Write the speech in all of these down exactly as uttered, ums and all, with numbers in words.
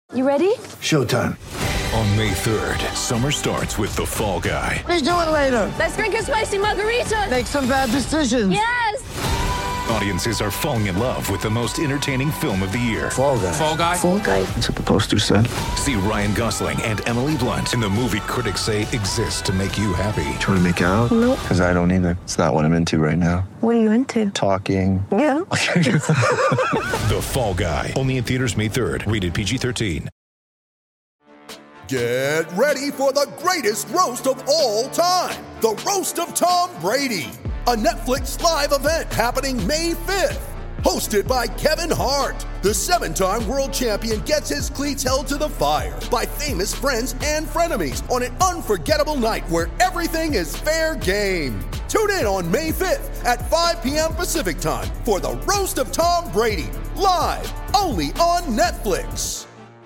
You ready? Showtime. On May third, summer starts with The Fall Guy. Let's do it later. Let's drink a spicy margarita. Make some bad decisions. Yes! Audiences are falling in love with the most entertaining film of the year. Fall Guy. Fall Guy? Fall Guy. That's what the poster said. See Ryan Gosling and Emily Blunt in the movie critics say exists to make you happy. Trying to make it out? Nope. Because I don't either. It's not what I'm into right now. What are you into? Talking. Yeah. The Fall Guy. Only in theaters May third. Rated P G thirteen. Get ready for the greatest roast of all time. The Roast of Tom Brady. A Netflix live event happening May fifth. Hosted by Kevin Hart. The seven-time world champion gets his cleats held to the fire by famous friends and frenemies on an unforgettable night where everything is fair game. Tune in on May fifth at five p.m. Pacific time for the Roast of Tom Brady. Live only on Netflix.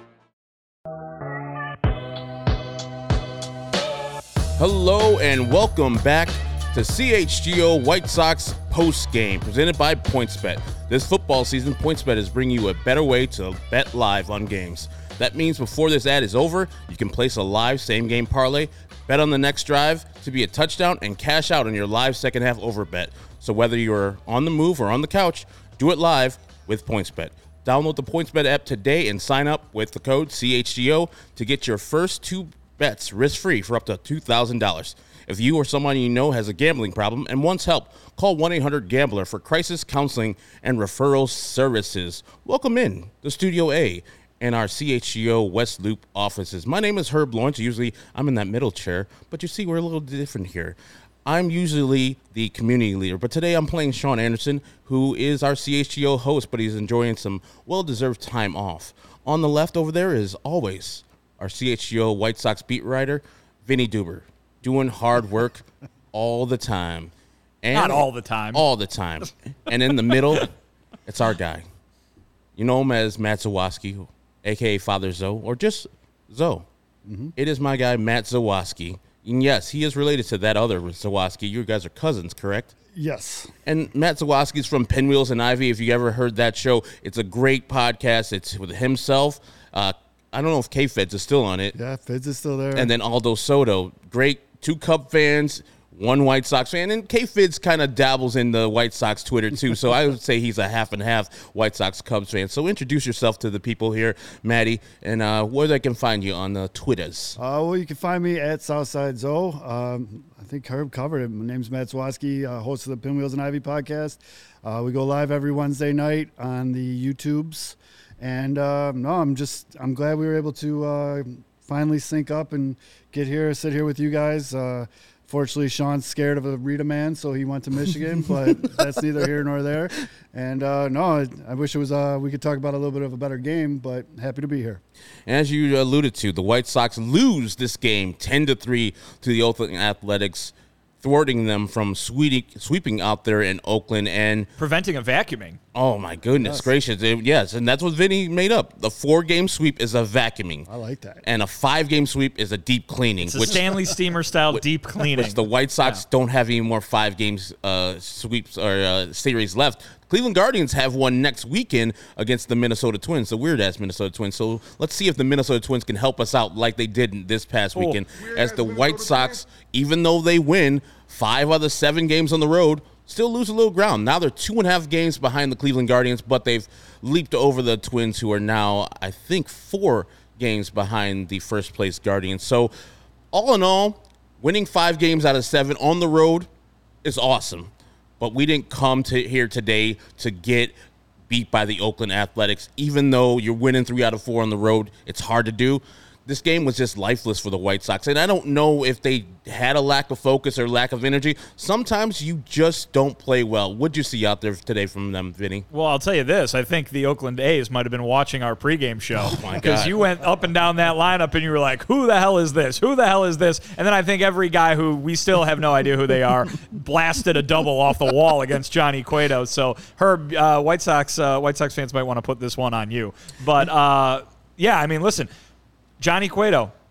Hello and welcome back to C H G O White Sox Post Game, presented by PointsBet. This football season, PointsBet is bringing you a better way to bet live on games. That means before this ad is over, you can place a live same-game parlay, bet on the next drive to be a touchdown, and cash out on your live second-half over bet. So whether you're on the move or on the couch, do it live with PointsBet. Download the PointsBet app today and sign up with the code C H G O to get your first two bets risk-free for up to two thousand dollars. If you or someone you know has a gambling problem and wants help, call one eight hundred gambler for crisis counseling and referral services. Welcome in to Studio A and our C H G O West Loop offices. My name is Herb Lawrence. Usually I'm in that middle chair, but you see we're a little different here. I'm usually the community leader, but today I'm playing Sean Anderson, who is our C H G O host, but he's enjoying some well-deserved time off. On the left over there is always our C H G O White Sox beat writer, Vinny Duber, doing hard work all the time. And Not all the time. All the time. And in the middle, it's our guy. You know him as Matt Zawoski, a k a. Father Zoe, or just Zoe. Mm-hmm. It is my guy, Matt Zawoski. And yes, he is related to that other Zawoski. You guys are cousins, correct? Yes. And Matt Zawoski is from Pinwheels and Ivy. If you ever heard that show, it's a great podcast. It's with himself. Uh, I don't know if K-Feds is still on it. Yeah, Feds is still there. And then Aldo Soto. Great two Cub fans, one White Sox fan. And K-Feds kind of dabbles in the White Sox Twitter, too. So I would say he's a half and half White Sox Cubs fan. So introduce yourself to the people here, Maddie, and uh, where they can find you on the Twitters. Uh, well, you can find me at Southside Zoe. Um, I think Herb covered it. My name's Matt Zawoski, uh, host of the Pinwheels and Ivy podcast. Uh, we go live every Wednesday night on the YouTubes. And uh, no, I'm just I'm glad we were able to uh, finally sync up and get here, sit here with you guys. Uh, fortunately, Sean's scared of a Rita man, so he went to Michigan, but that's neither here nor there. And uh, no, I, I wish it was uh, we could talk about a little bit of a better game, but happy to be here. As you alluded to, the White Sox lose this game ten to three to the Oakland Athletics, thwarting them from sweeping, sweeping out there in Oakland and preventing a vacuuming. Oh, my goodness yes. gracious. It, yes, and that's what Vinny made up. The four-game sweep is a vacuuming. I like that. And a five-game sweep is a deep cleaning. It's a which, Stanley Steamer-style deep cleaning. Which the White Sox yeah. don't have any more five-games uh, sweeps or uh, series left. Cleveland Guardians have one next weekend against the Minnesota Twins, the weird-ass Minnesota Twins. So let's see if the Minnesota Twins can help us out like they did this past oh. weekend. As the White Sox, even though they win five out of the seven games on the road, still lose a little ground. Now they're two and a half games behind the Cleveland Guardians, but they've leaped over the Twins, who are now, I think, four games behind the first-place Guardians. So all in all, winning five games out of seven on the road is awesome. But we didn't come to here today to get beat by the Oakland Athletics. Even though you're winning three out of four on the road, it's hard to do. This game was just lifeless for the White Sox. And I don't know if they had a lack of focus or lack of energy. Sometimes you just don't play well. What'd you see out there today from them, Vinny? Well, I'll tell you this. I think the Oakland A's might have been watching our pregame show. Oh, my God. Because you went up and down that lineup and you were like, who the hell is this? Who the hell is this? And then I think every guy who we still have no idea who they are blasted a double off the wall against Johnny Cueto. So, Herb, uh, White Sox uh, White Sox fans might want to put this one on you. But, uh, yeah, I mean, listen. Johnny Cueto,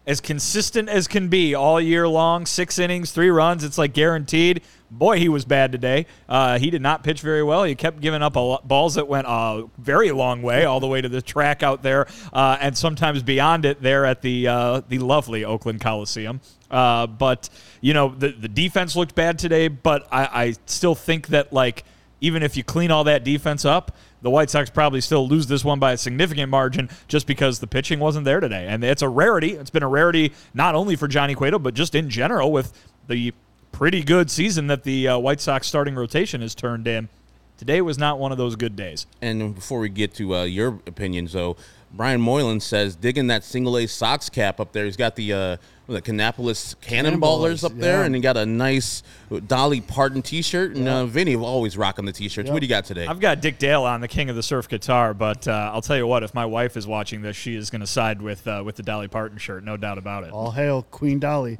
as consistent as can be all year long, six innings, three runs, it's like guaranteed. Boy, he was bad today. Uh, he did not pitch very well. He kept giving up a lo- balls that went a very long way, all the way to the track out there, uh, and sometimes beyond it there at the uh, the lovely Oakland Coliseum. Uh, but, you know, the, the defense looked bad today, but I, I still think that, like, even if you clean all that defense up, the White Sox probably still lose this one by a significant margin just because the pitching wasn't there today. And it's a rarity. It's been a rarity not only for Johnny Cueto, but just in general with the pretty good season that the uh, White Sox starting rotation has turned in. Today was not one of those good days. And before we get to uh, your opinions, though, Brian Moylan says digging that single-A Sox cap up there. He's got the uh, the Kannapolis Cannonballers up yeah. there, and he got a nice Dolly Parton T-shirt. And uh, Vinny always rocking the T-shirts. Yep. What do you got today? I've got Dick Dale on, the king of the surf guitar, but uh, I'll tell you what, if my wife is watching this, she is going to side with uh, with the Dolly Parton shirt, no doubt about it. All hail Queen Dolly.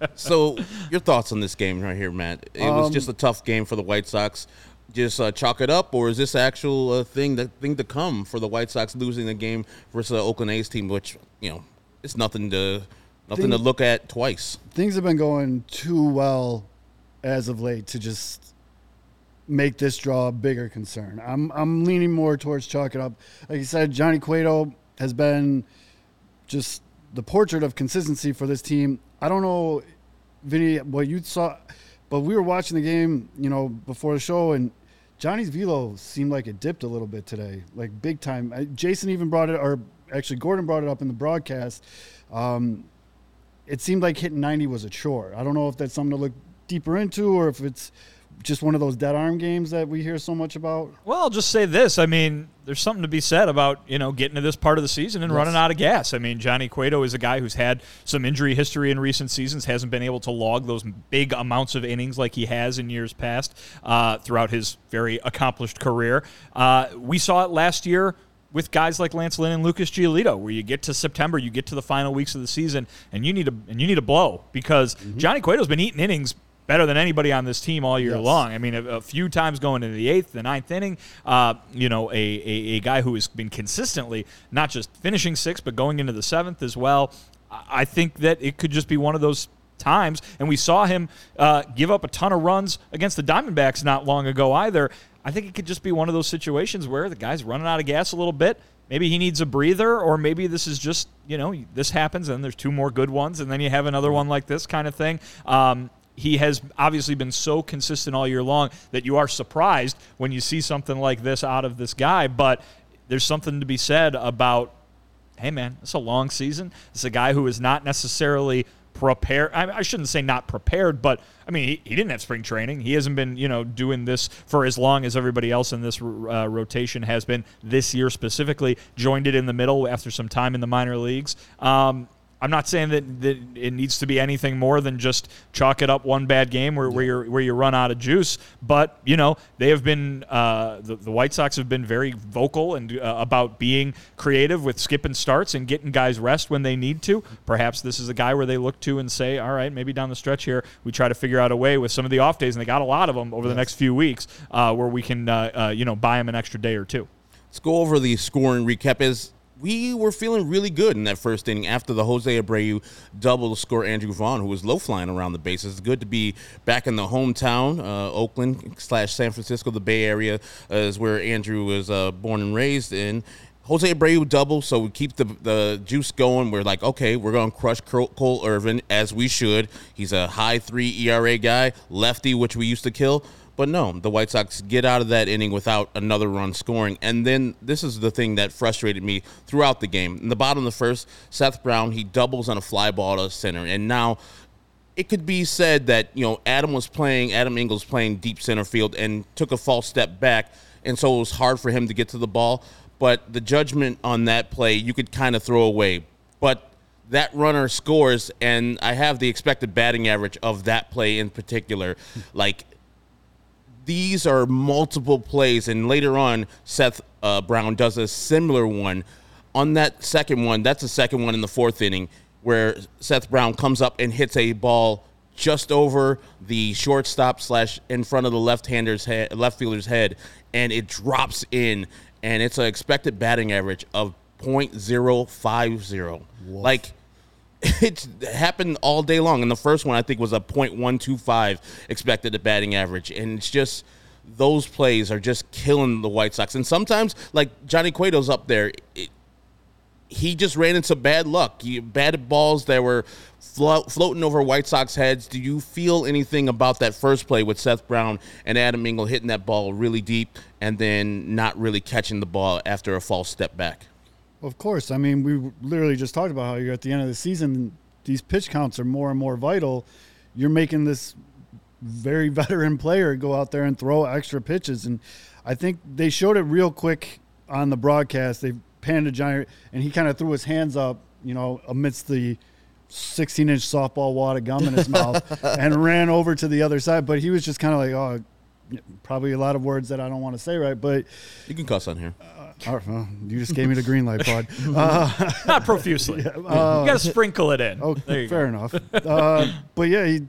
So your thoughts on this game right here, Matt? It was Um, just a tough game for the White Sox. Just uh, chalk it up, or is this actual uh, thing that thing to come for the White Sox losing the game versus the Oakland A's team, which, you know, it's nothing to nothing Thing- to look at twice. Things have been going too well as of late to just make this draw a bigger concern. I'm I'm leaning more towards chalk it up. Like you said, Johnny Cueto has been just the portrait of consistency for this team. I don't know, Vinny, what you saw, but we were watching the game, you know, before the show, and Johnny's velo seemed like it dipped a little bit today, like big time. I, Jason even brought it, or actually Gordon brought it up in the broadcast. Um, it seemed like hitting ninety was a chore. I don't know if that's something to look deeper into or if it's just one of those dead arm games that we hear so much about. Well, I'll just say this. I mean, there's something to be said about, you know, getting to this part of the season and Yes. running out of gas. I mean, Johnny Cueto is a guy who's had some injury history in recent seasons, hasn't been able to log those big amounts of innings like he has in years past uh, throughout his very accomplished career. Uh, we saw it last year with guys like Lance Lynn and Lucas Giolito, where you get to September, you get to the final weeks of the season, and you need a and you need a blow because Mm-hmm. Johnny Cueto's been eating innings better than anybody on this team all year Yes. long. I mean, a, a few times going into the eighth, the ninth inning, uh, you know, a, a, a guy who has been consistently not just finishing sixth, but going into the seventh as well. I I think that it could just be one of those times, and we saw him uh, give up a ton of runs against the Diamondbacks not long ago either. I think it could just be one of those situations where the guy's running out of gas a little bit. Maybe he needs a breather, or maybe this is just, you know, this happens and there's two more good ones, and then you have another one like this kind of thing. Um, he has obviously been so consistent all year long that you are surprised when you see something like this out of this guy, but there's something to be said about, hey, man, it's a long season. It's a guy who is not necessarily prepared. I, I shouldn't say not prepared, but I mean, he, he didn't have spring training. He hasn't been, you know, doing this for as long as everybody else in this uh, rotation has been this year specifically. Joined it in the middle after some time in the minor leagues. Um, I'm not saying that, that it needs to be anything more than just chalk it up one bad game where, where, you're, where you run out of juice. But, you know, they have been uh, – the, the White Sox have been very vocal and uh, about being creative with skipping starts and getting guys rest when they need to. Perhaps this is a guy where they look to and say, all right, maybe down the stretch here we try to figure out a way with some of the off days, and they got a lot of them over the next few weeks uh, where we can, uh, uh, you know, buy them an extra day or two. Let's go over the scoring recap. Is we were feeling really good in that first inning after the Jose Abreu double to score Andrew Vaughn, who was low flying around the bases. It's good to be back in the hometown, uh, Oakland slash San Francisco, the Bay Area, uh, is where Andrew was uh, born and raised in. Jose Abreu double, so we keep the the juice going. We're like, okay, we're going to crush Cole Irvin, as we should. He's a high three E R A guy, lefty, which we used to kill. But no, the White Sox get out of that inning without another run scoring. And then this is the thing that frustrated me throughout the game. In the bottom of the first, Seth Brown, he doubles on a fly ball to center. And now it could be said that, you know, Adam was playing, Adam Engels playing deep center field and took a false step back. And so it was hard for him to get to the ball. But the judgment on that play, you could kind of throw away. But that runner scores, and I have the expected batting average of that play in particular. Like, these are multiple plays, and later on, Seth uh, Brown does a similar one. On that second one, that's the second one in the fourth inning, where Seth Brown comes up and hits a ball just over the shortstop slash in front of the left-hander's head, left fielder's head, and it drops in, and it's an expected batting average of point oh five oh. Like, It's happened all day long. And the first one, I think, was a point one two five expected at batting average. And it's just those plays are just killing the White Sox. And sometimes, like Johnny Cueto's up there, it, he just ran into bad luck. He, bad balls that were flo- floating over White Sox heads. Do you feel anything about that first play with Seth Brown and Adam Engel hitting that ball really deep and then not really catching the ball after a false step back? Of course. I mean, we literally just talked about how you're at the end of the season. These pitch counts are more and more vital. You're making this very veteran player go out there and throw extra pitches. And I think they showed it real quick on the broadcast. They panned to Johnny, and he kind of threw his hands up, you know, amidst the sixteen-inch softball wad of gum in his mouth and ran over to the other side. But he was just kind of like, oh, probably a lot of words that I don't want to say right. But you can cuss on here. Uh, all right, well, you just gave me the green light, bud. Uh, Not profusely. Yeah, uh, you got to sprinkle it in. Oh, fair go. enough. Uh, but, yeah, he,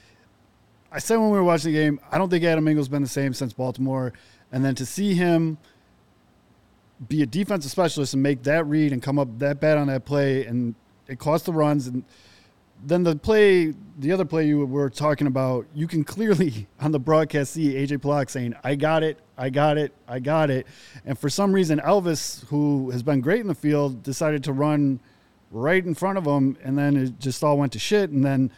I said when we were watching the game, I don't think Adam Engel's been the same since Baltimore. And then to see him be a defensive specialist and make that read and come up that bad on that play, and it cost the runs. And then the play, the other play you were talking about, you can clearly on the broadcast see A J Pollock saying, I got it, I got it, I got it. And for some reason, Elvis, who has been great in the field, decided to run right in front of him, and then it just all went to shit. And then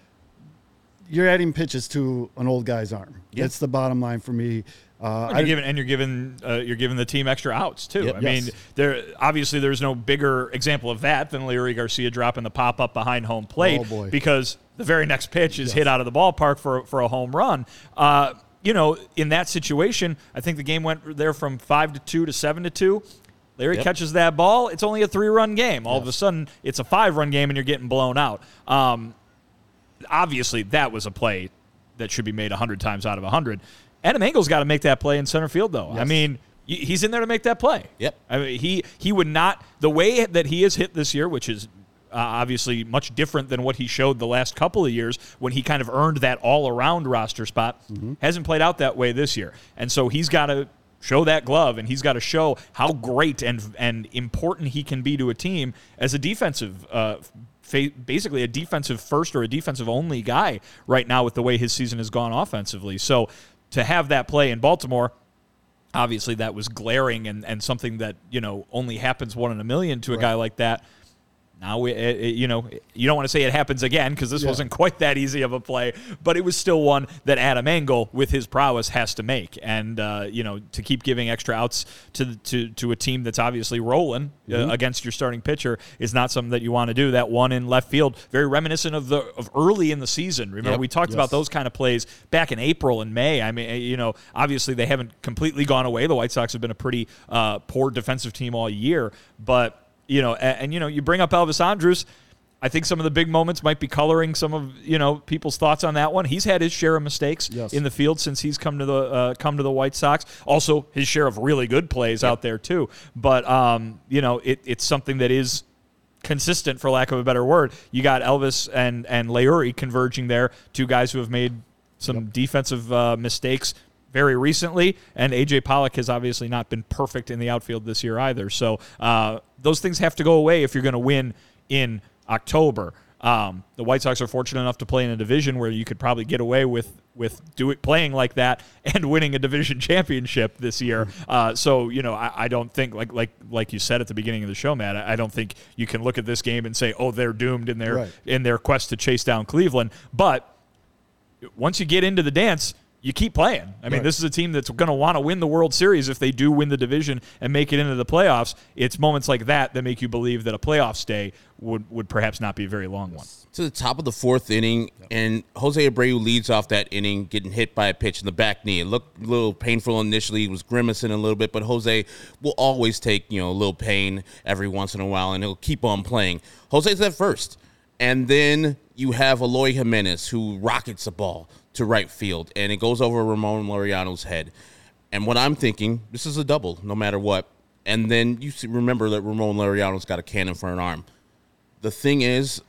you're adding pitches to an old guy's arm. Yep. That's the bottom line for me. Uh, and, you're giving, and you're giving uh, you're giving the team extra outs too. Yep. I Yes. mean, there obviously there's no bigger example of that than Leury Garcia dropping the pop up behind home plate, Oh, boy. because the very next pitch is Yes. hit out of the ballpark for for a home run. Uh, you know, in that situation, I think the game went there from five to two to seven to two. Larry Yep. catches that ball. It's only a three-run game. All yes. of a sudden, it's a five-run game, and you're getting blown out. Um, obviously, that was a play that should be made one hundred times out of one hundred. Adam Engel's got to make that play in center field, though. Yes. I mean, he's in there to make that play. Yep. I mean, he he would not – the way that he is hit this year, which is uh, obviously much different than what he showed the last couple of years when he kind of earned that all-around roster spot, mm-hmm. hasn't played out that way this year. And so he's got to show that glove, and he's got to show how great and and important he can be to a team as a defensive uh basically a defensive first or a defensive only guy right now with the way his season has gone offensively. So to have that play in Baltimore, obviously that was glaring and, and something that, you know, only happens one in a million to a right. guy like that. Now, it, it, you know, you don't want to say it happens again because this yeah. wasn't quite that easy of a play, but it was still one that Adam Engel, with his prowess, has to make. And, uh, you know, to keep giving extra outs to to, to a team that's obviously rolling mm-hmm. uh, against your starting pitcher is not something that you want to do. That one in left field, very reminiscent of the of early in the season. Remember, yep. we talked yes. about those kind of plays back in April and May. I mean, you know, obviously they haven't completely gone away. The White Sox have been a pretty uh, poor defensive team all year, but You know, and, and, you know, you bring up Elvis Andrus. I think some of the big moments might be coloring some of, you know, people's thoughts on that one. He's had his share of mistakes yes. in the field since he's come to the uh, come to the White Sox. Also, his share of really good plays yep. out there, too. But, um, you know, it, it's something that is consistent, for lack of a better word. You got Elvis and, and Leury converging there, two guys who have made some yep. defensive uh, mistakes very recently, and A J Pollock has obviously not been perfect in the outfield this year either. So uh, those things have to go away if you're going to win in October. Um, the White Sox are fortunate enough to play in a division where you could probably get away with with do it playing like that and winning a division championship this year. Uh, so you know, I, I don't think like like like you said at the beginning of the show, Matt. I, I don't think you can look at this game and say, oh, they're doomed in their right. in their quest to chase down Cleveland. But once you get into the dance, you keep playing. I mean, right. this is a team that's going to want to win the World Series if they do win the division and make it into the playoffs. It's moments like that that make you believe that a playoff stay would, would perhaps not be a very long one. To the top of the fourth inning, yep. and Jose Abreu leads off that inning, getting hit by a pitch in the back knee. It looked a little painful initially. He was grimacing a little bit, but Jose will always take, you know, a little pain every once in a while, and he'll keep on playing. Jose's at first, and then you have Eloy Jimenez, who rockets the ball to right field, and it goes over Ramon Laureano's head. And what I'm thinking, this is a double, no matter what. And then you see, remember that Ramon Laureano's got a cannon for an arm. The thing is,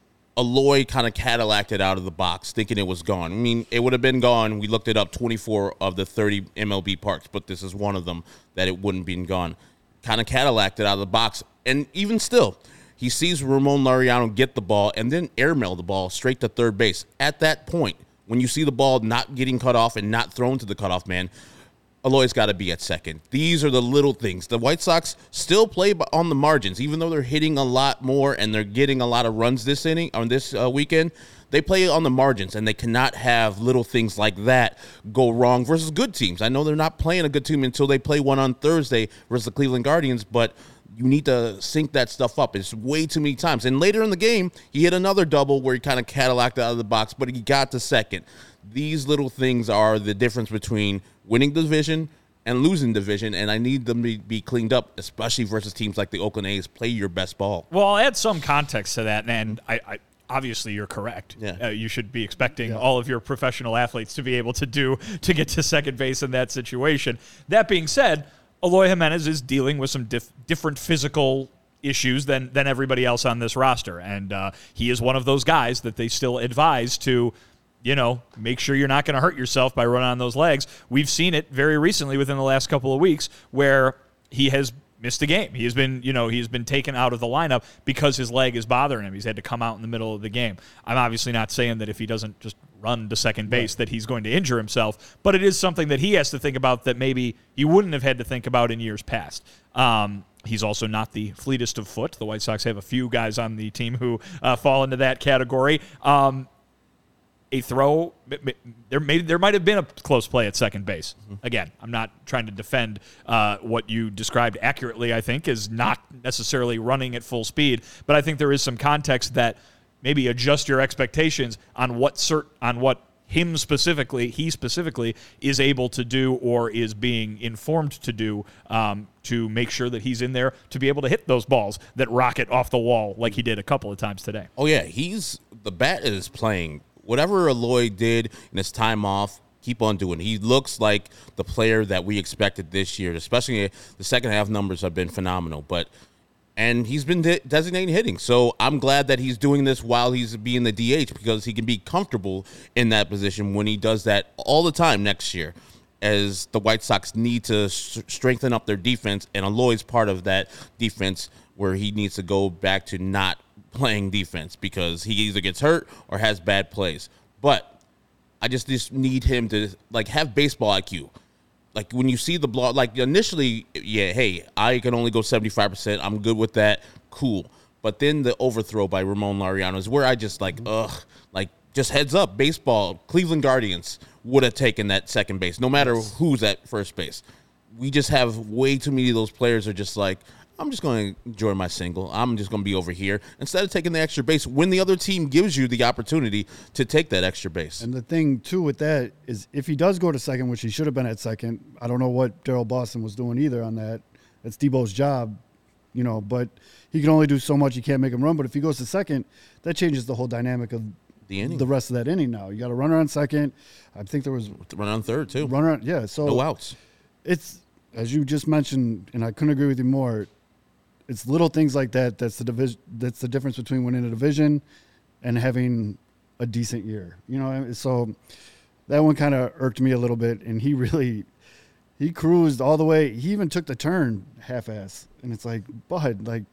Eloy kind of Cadillaced out of the box, thinking it was gone. I mean, it would have been gone. We looked it up, twenty-four of the thirty M L B parks, but this is one of them that it wouldn't been gone. Kind of Cadillaced out of the box. And even still, He sees Ramon Laureano get the ball and then airmail the ball straight to third base. At that point, when you see the ball not getting cut off and not thrown to the cutoff man, Eloy's got to be at second. These are the little things. The White Sox still play on the margins, even though they're hitting a lot more and they're getting a lot of runs this inning on this uh, weekend. They play on the margins, and they cannot have little things like that go wrong versus good teams. I know they're not playing a good team until they play one on Thursday versus the Cleveland Guardians, but you need to sync that stuff up. It's way too many times. And later in the game, he hit another double where he kind of Cadillac'd out of the box, but he got to second. These little things are the difference between winning the division and losing division, and I need them to be cleaned up, especially versus teams like the Oakland A's. Play your best ball. Well, I'll add some context to that, and I, I obviously you're correct. Yeah. Uh, you should be expecting Yeah. all of your professional athletes to be able to do to get to second base in that situation. That being said, Eloy Jimenez is dealing with some dif- different physical issues than than everybody else on this roster, and uh, he is one of those guys that they still advise to, you know, make sure you're not going to hurt yourself by running on those legs. We've seen it very recently within the last couple of weeks where he has missed a game. He has been, you know, he's been taken out of the lineup because his leg is bothering him. He's had to come out in the middle of the game. I'm obviously not saying that if he doesn't just run to second base that he's going to injure himself, but it is something that he has to think about that maybe he wouldn't have had to think about in years past. Um, he's also not the fleetest of foot. The White Sox have a few guys on the team who uh, fall into that category. Um, A throw, there may there might have been a close play at second base. Again, I'm not trying to defend uh, what you described accurately, I think, is not necessarily running at full speed, but I think there is some context that maybe adjust your expectations on what cert, on what him specifically, he specifically, is able to do or is being informed to do um, to make sure that he's in there to be able to hit those balls that rocket off the wall like he did a couple of times today. Oh, yeah, he's the bat is playing. Whatever Eloy did in his time off, keep on doing. He looks like the player that we expected this year, especially the second half numbers have been phenomenal. But and he's been de- designating hitting, so I'm glad that he's doing this while he's being the D H because he can be comfortable in that position when he does that all the time next year, as the White Sox need to s- strengthen up their defense, and Eloy's part of that defense where he needs to go back to not playing defense because he either gets hurt or has bad plays. But I just, just need him to like have baseball I Q. Like when you see the block, like initially, yeah, hey, I can only go seventy-five percent. I'm good with that. Cool. But then the overthrow by Ramon Laureano is where I just like, ugh, like just heads up, baseball, Cleveland Guardians would have taken that second base, no matter who's at first base. We just have way too many of those players are just like, I'm just going to enjoy my single. I'm just going to be over here instead of taking the extra base when the other team gives you the opportunity to take that extra base. And the thing, too, with that is if he does go to second, which he should have been at second, I don't know what Daryl Boston was doing either on that. That's Debo's job, you know, but he can only do so much. You can't make him run. But if he goes to second, that changes the whole dynamic of The inning. the rest of that inning now. You got a runner on second. I think there was Run on third, too. runner on, yeah. So No outs. It's, as you just mentioned, and I couldn't agree with you more, it's little things like that that's the division. That's the difference between winning a division and having a decent year. You know, so that one kind of irked me a little bit. And he really, he cruised all the way. He even took the turn half-ass. And it's like, bud, like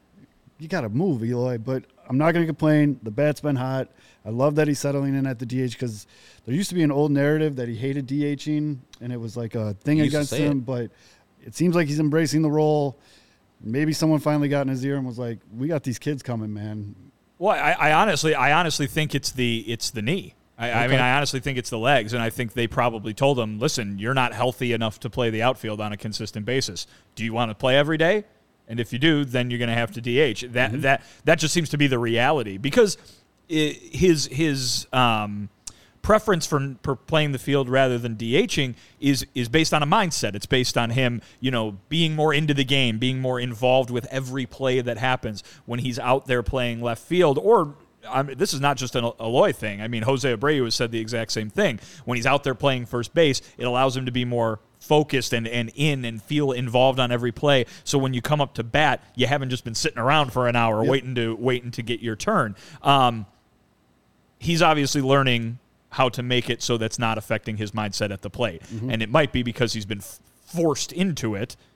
you got to move, Eloy. But I'm not going to complain. The bat's been hot. I love that he's settling in at the D H because there used to be an old narrative that he hated DHing, and it was like a thing He used to against say him. it. But it seems like he's embracing the role. Maybe someone finally got in his ear and was like, "We got these kids coming, man." Well, I, I honestly, I honestly think it's the it's the knee. I, I Okay. mean, I honestly think it's the legs, and I think they probably told him, "Listen, you're not healthy enough to play the outfield on a consistent basis. Do you want to play every day? And if you do, then you're going to have to D H." That Mm-hmm. that that just seems to be the reality because it, his his um, preference for, for playing the field rather than DHing is is based on a mindset. It's based on him, you know, being more into the game, being more involved with every play that happens when he's out there playing left field. Or I mean, this is not just an Eloy thing. I mean, Jose Abreu has said the exact same thing. When he's out there playing first base, it allows him to be more focused and, and in and feel involved on every play. So when you come up to bat, you haven't just been sitting around for an hour Yep. waiting to waiting to get your turn. Um, he's obviously learning how to make it so that's not affecting his mindset at the plate. Mm-hmm. And it might be because he's been f- forced into it,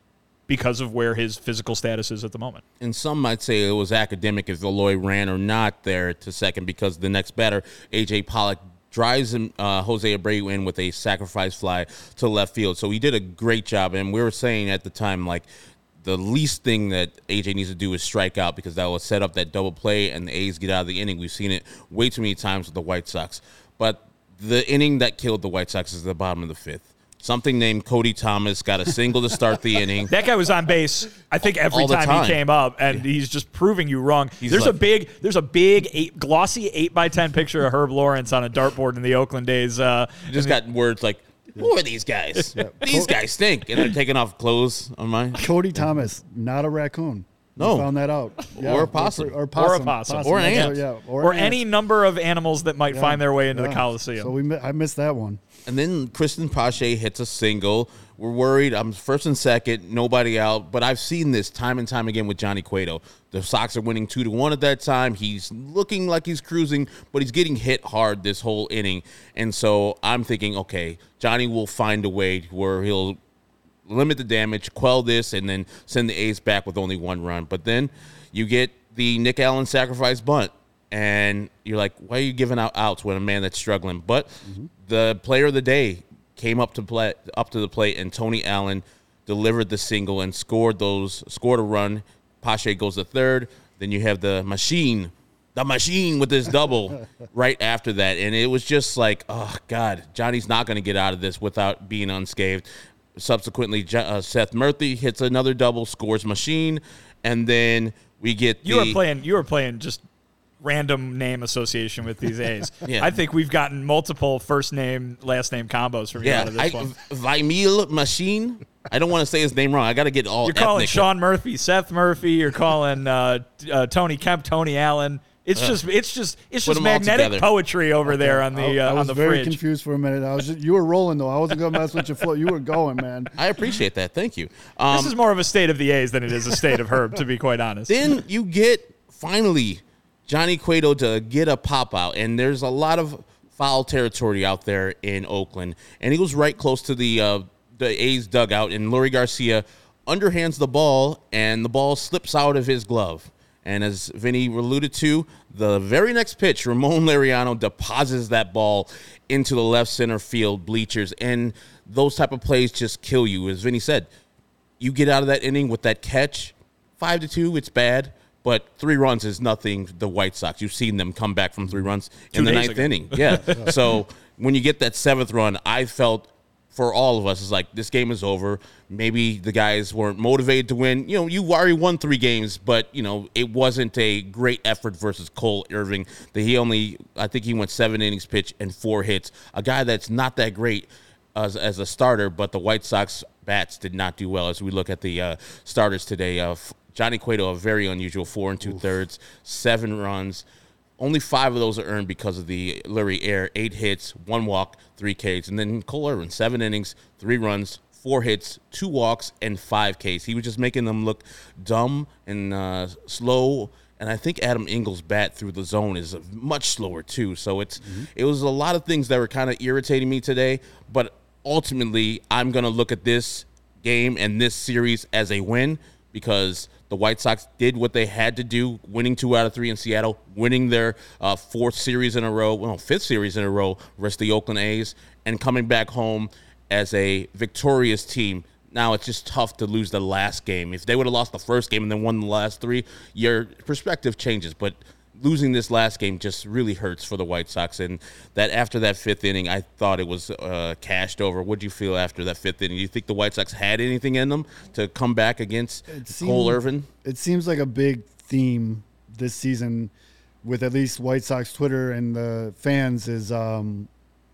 because of where his physical status is at the moment. And some might say it was academic if Eloy ran or not there to second because the next batter, A J Pollock, drives him, uh, Jose Abreu in with a sacrifice fly to left field. So he did a great job. And we were saying at the time, like, the least thing that A J needs to do is strike out because that will set up that double play and the A's get out of the inning. We've seen it way too many times with the White Sox. But the inning that killed the White Sox is the bottom of the fifth. Something named Cody Thomas got a single to start the inning. That guy was on base, I think, every All the time, time. he came up, and he's just proving you wrong. He's there's like- a big, there's a big, eight, glossy eight by ten picture of Herb Lawrence on a dartboard in the Oakland days. Uh, You just got words like, who are these guys? These guys stink. And they're taking off clothes on mine. Cody Thomas, not a raccoon. No. We found that out. Or a possum. Or, or, possum. Or a possum. Or an That's ant. what- Yeah. or an any ant. number of animals that might Yeah. find their way into Yeah. the Coliseum. So we, mi- I missed that one. And then Kristen Pache hits a single. We're worried. I'm first and second, nobody out. But I've seen this time and time again with Johnny Cueto. The Sox are winning two to one at that time. He's looking like he's cruising, but he's getting hit hard this whole inning. And so I'm thinking, okay, Johnny will find a way where he'll limit the damage, quell this, and then send the A's back with only one run. But then you get the Nick Allen sacrifice bunt. And you're like, why are you giving out outs when a man that's struggling? But mm-hmm. the player of the day came up to play up to the plate, and Tony Allen delivered the single and scored those scored a run. Pache goes to third. Then you have the machine, the machine with this double right after that, and it was just like, oh God, Johnny's not going to get out of this without being unscathed. Subsequently, uh, Seth Murphy hits another double, scores machine, and then we get you the, were playing. You were playing just random name association with these A's. Yeah. I think we've gotten multiple first name, last name combos from you Yeah, out of this I, one. Vimeel Machine. I don't want to say his name wrong. I got to get all. You're calling ethnic. Sean Murphy, Seth Murphy. You're calling uh, uh, Tony Kemp, Tony Allen. It's Ugh. just, it's just, it's Put just 'em all magnetic together. poetry over there on the I, uh, I on was the very fridge. confused for a minute. I was just, you were rolling though. I wasn't gonna mess with your flow. You were going, man. I appreciate that. Thank you. Um, This is more of a state of the A's than it is a state of Herb, to be quite honest. then you get finally Johnny Cueto to get a pop out, and there's a lot of foul territory out there in Oakland, and he was right close to the uh, the A's dugout, and Leury Garcia underhands the ball, and the ball slips out of his glove. And as Vinny alluded to, the very next pitch, Ramon Laureano deposits that ball into the left center field bleachers, and those type of plays just kill you. As Vinny said, you get out of that inning with that catch, five to two, it's bad, but three runs is nothing. The White Sox, you've seen them come back from three runs in Two the days ninth ago. inning. Yeah. So when you get that seventh run, I felt for all of us, it's like this game is over. Maybe the guys weren't motivated to win. You know, you already won three games, but, you know, it wasn't a great effort versus Cole Irving. That he only, I think he went seven innings pitch and four hits. A guy that's not that great as, as a starter, but the White Sox bats did not do well as we look at the uh, starters today. Uh, Johnny Cueto, a very unusual four and two-thirds, seven runs. Only five of those are earned because of the Leury Air. Eight hits, one walk, three Ks. And then Cole Irvin, seven innings, three runs, four hits, two walks, and five Ks. He was just making them look dumb and uh, slow. And I think Adam Engel's bat through the zone is much slower, too. So it's mm-hmm. it was a lot of things that were kind of irritating me today. But ultimately, I'm going to look at this game and this series as a win because the White Sox did what they had to do, winning two out of three in Seattle, winning their uh, fourth series in a row, well, fifth series in a row versus the Oakland A's, and coming back home as a victorious team. Now it's just tough to lose the last game. If they would have lost the first game and then won the last three, your perspective changes. But losing this last game just really hurts for the White Sox. And that after that fifth inning, I thought it was uh, cashed over. What did you feel after that fifth inning? Do you think the White Sox had anything in them to come back against seemed, Cole Irvin? It seems like a big theme this season with at least White Sox Twitter and the fans is um,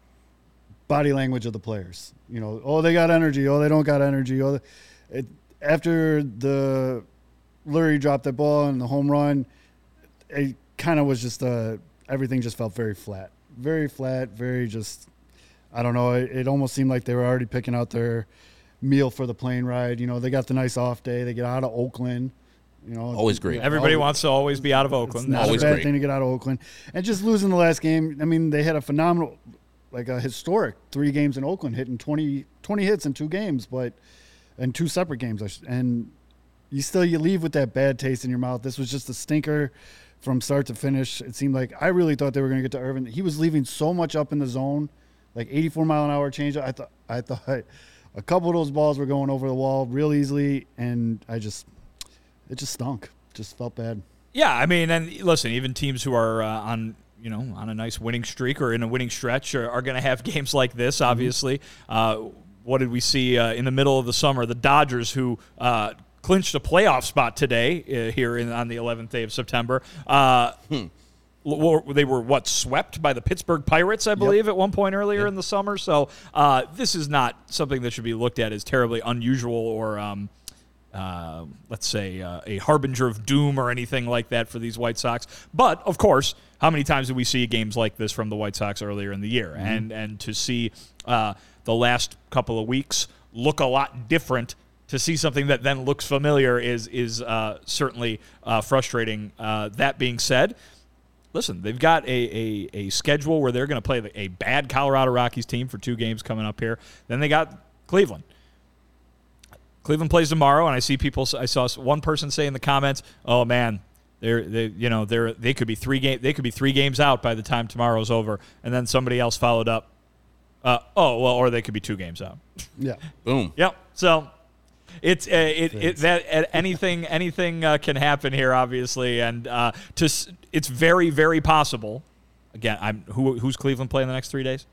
body language of the players. You know, oh, they got energy. Oh, they don't got energy. Oh, it, after the Leury dropped that ball and the home run, it kind of was just uh, everything just felt very flat, very flat, very just, I don't know. It, it almost seemed like they were already picking out their meal for the plane ride. You know, they got the nice off day. They get out of Oakland. You know, Always great. Everybody always, wants to always be out of Oakland. It's not Always a bad great. thing to get out of Oakland. And just losing the last game, I mean, they had a phenomenal, like a historic three games in Oakland, hitting twenty, twenty hits in two games. But and two separate games. I sh- And you still you leave with that bad taste in your mouth. This was just a stinker from start to finish. It seemed like I really thought they were going to get to Irvin. He was leaving so much up in the zone, like eighty-four mile an hour change. I thought I thought a couple of those balls were going over the wall real easily, and I just it just stunk. Just felt bad. Yeah, I mean, and listen, even teams who are uh, on, you know, on a nice winning streak or in a winning stretch are, are going to have games like this, obviously. Mm-hmm. Uh, what did we see uh, in the middle of the summer? The Dodgers, who uh, clinched a playoff spot today uh, here in, on the eleventh day of September. Uh, hmm. They were, what, swept by the Pittsburgh Pirates, I believe, yep. at one point earlier yep. in the summer. So uh, this is not something that should be looked at as terribly unusual or um, – Uh, let's say, uh, a harbinger of doom or anything like that for these White Sox. But, of course, how many times did we see games like this from the White Sox earlier in the year? Mm-hmm. And and to see uh, the last couple of weeks look a lot different, to see something that then looks familiar is, is uh, certainly uh, frustrating. Uh, that being said, listen, they've got a, a, a schedule where they're going to play a bad Colorado Rockies team for two games coming up here. Then they got Cleveland. Cleveland plays tomorrow, and I see people. I saw one person say in the comments, "Oh man, they're they you know they're they could be three game they could be three games out by the time tomorrow's over." And then somebody else followed up, uh, "Oh well, or they could be two games out." Yeah. Boom. Yep. So it's uh, it, it that uh, anything anything uh, can happen here, obviously, and uh, to it's very very possible. Again, I'm who who's Cleveland playing the next three days?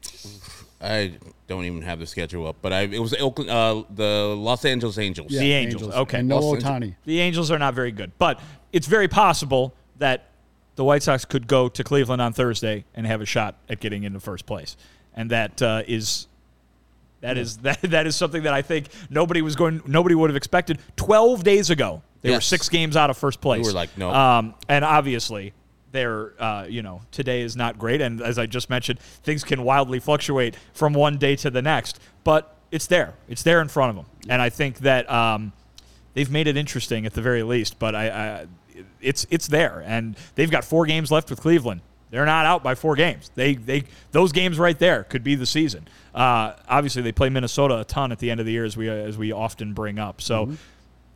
I don't even have the schedule up, but I it was Oakland, uh, the Los Angeles Angels. Yeah, the Angels. Angels. Okay. And no Los Ohtani. The Angels are not very good, but it's very possible that the White Sox could go to Cleveland on Thursday and have a shot at getting into first place, and that uh, is that yeah. is that that is something that I think nobody was going, nobody would have expected twelve days ago. They yes. were six games out of first place. We were like, no, um, and obviously. There, uh, you know, today is not great, and as I just mentioned, things can wildly fluctuate from one day to the next. But it's there; it's there in front of them, and I think that um, they've made it interesting at the very least. But I, I, it's it's there, and they've got four games left with Cleveland. They're not out by four games. They they those games right there could be the season. Uh, obviously, they play Minnesota a ton at the end of the year, as we as we often bring up. So. Mm-hmm.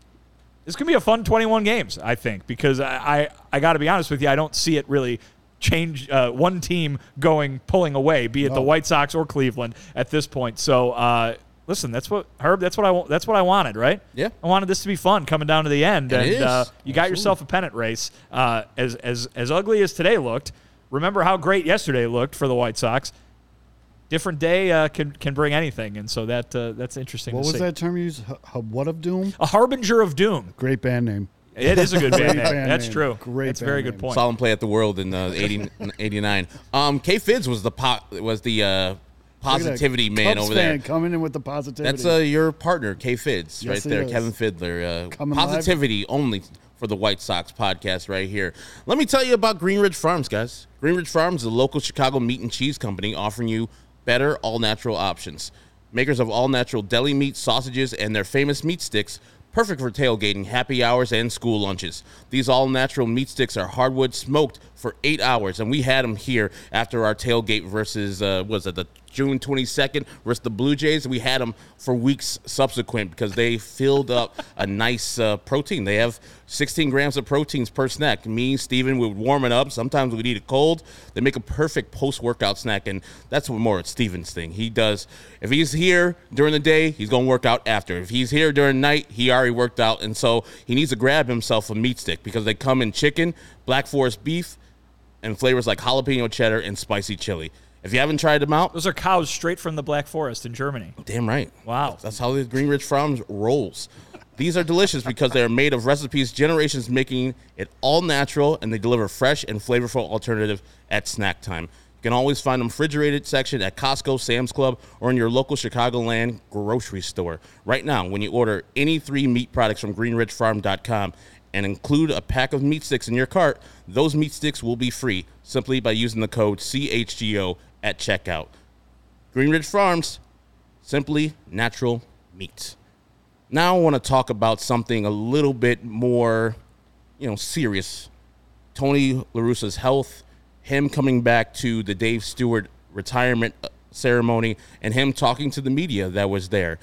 This can be a fun twenty-one games, I think, because I, I, I got to be honest with you, I don't see it really change uh, one team going, pulling away, be it no. the White Sox or Cleveland at this point. So, uh, listen, that's what, Herb, that's what I that's what I wanted, right? Yeah. I wanted this to be fun coming down to the end. It and is. Uh, you got yourself a pennant race. Uh, as, as, as ugly as today looked, remember how great yesterday looked for the White Sox. Different day uh, can can bring anything, and so that uh, that's interesting what to see. What was that term you used? H- h- what of doom? A harbinger of doom. Great band name. It is a good band name. band That's name. true. Great That's a very good name. point. Solemn play at the World in uh, eighty, eighty-nine. Um, K Fids was the po- was the uh, positivity man Cubs over fan there. Coming in with the positivity. That's uh, your partner, K Fids, Yes, right it there, is. Kevin Fiddler. Uh, Coming positivity only for the White Sox podcast right here. Let me tell you about Greenridge Farms, guys. Greenridge Farms is a local Chicago meat and cheese company offering you better all-natural options. Makers of all-natural deli meat, sausages, and their famous meat sticks, perfect for tailgating, happy hours, and school lunches. These all-natural meat sticks are hardwood smoked for eight hours, and we had them here after our tailgate versus, uh, was it the June twenty-second versus the Blue Jays? We had them for weeks subsequent because they filled up a nice uh, protein. They have sixteen grams of proteins per snack. Me, Steven, we would warm it up. Sometimes we'd eat it cold. They make a perfect post-workout snack, and that's what more it's Steven's thing. He does, if he's here during the day, he's going to work out after. If he's here during the night, he already worked out, and so he needs to grab himself a meat stick because they come in chicken, Black Forest beef, and flavors like jalapeno cheddar and spicy chili. If you haven't tried them out, those are cows straight from the Black Forest in Germany. Damn right. Wow. That's how the Greenridge Farms rolls. These are delicious because they are made of recipes generations making it all natural, and they deliver fresh and flavorful alternative at snack time. You can always find them refrigerated section at Costco, Sam's Club, or in your local Chicagoland grocery store. Right now, when you order any three meat products from greenridge farm dot com and include a pack of meat sticks in your cart, those meat sticks will be free simply by using the code C H G O at checkout. Greenridge Farms, simply natural meat. Now I want to talk about something a little bit more, you know, serious. Tony La Russa's health, him coming back to the Dave Stewart retirement ceremony, and him talking to the media that was there.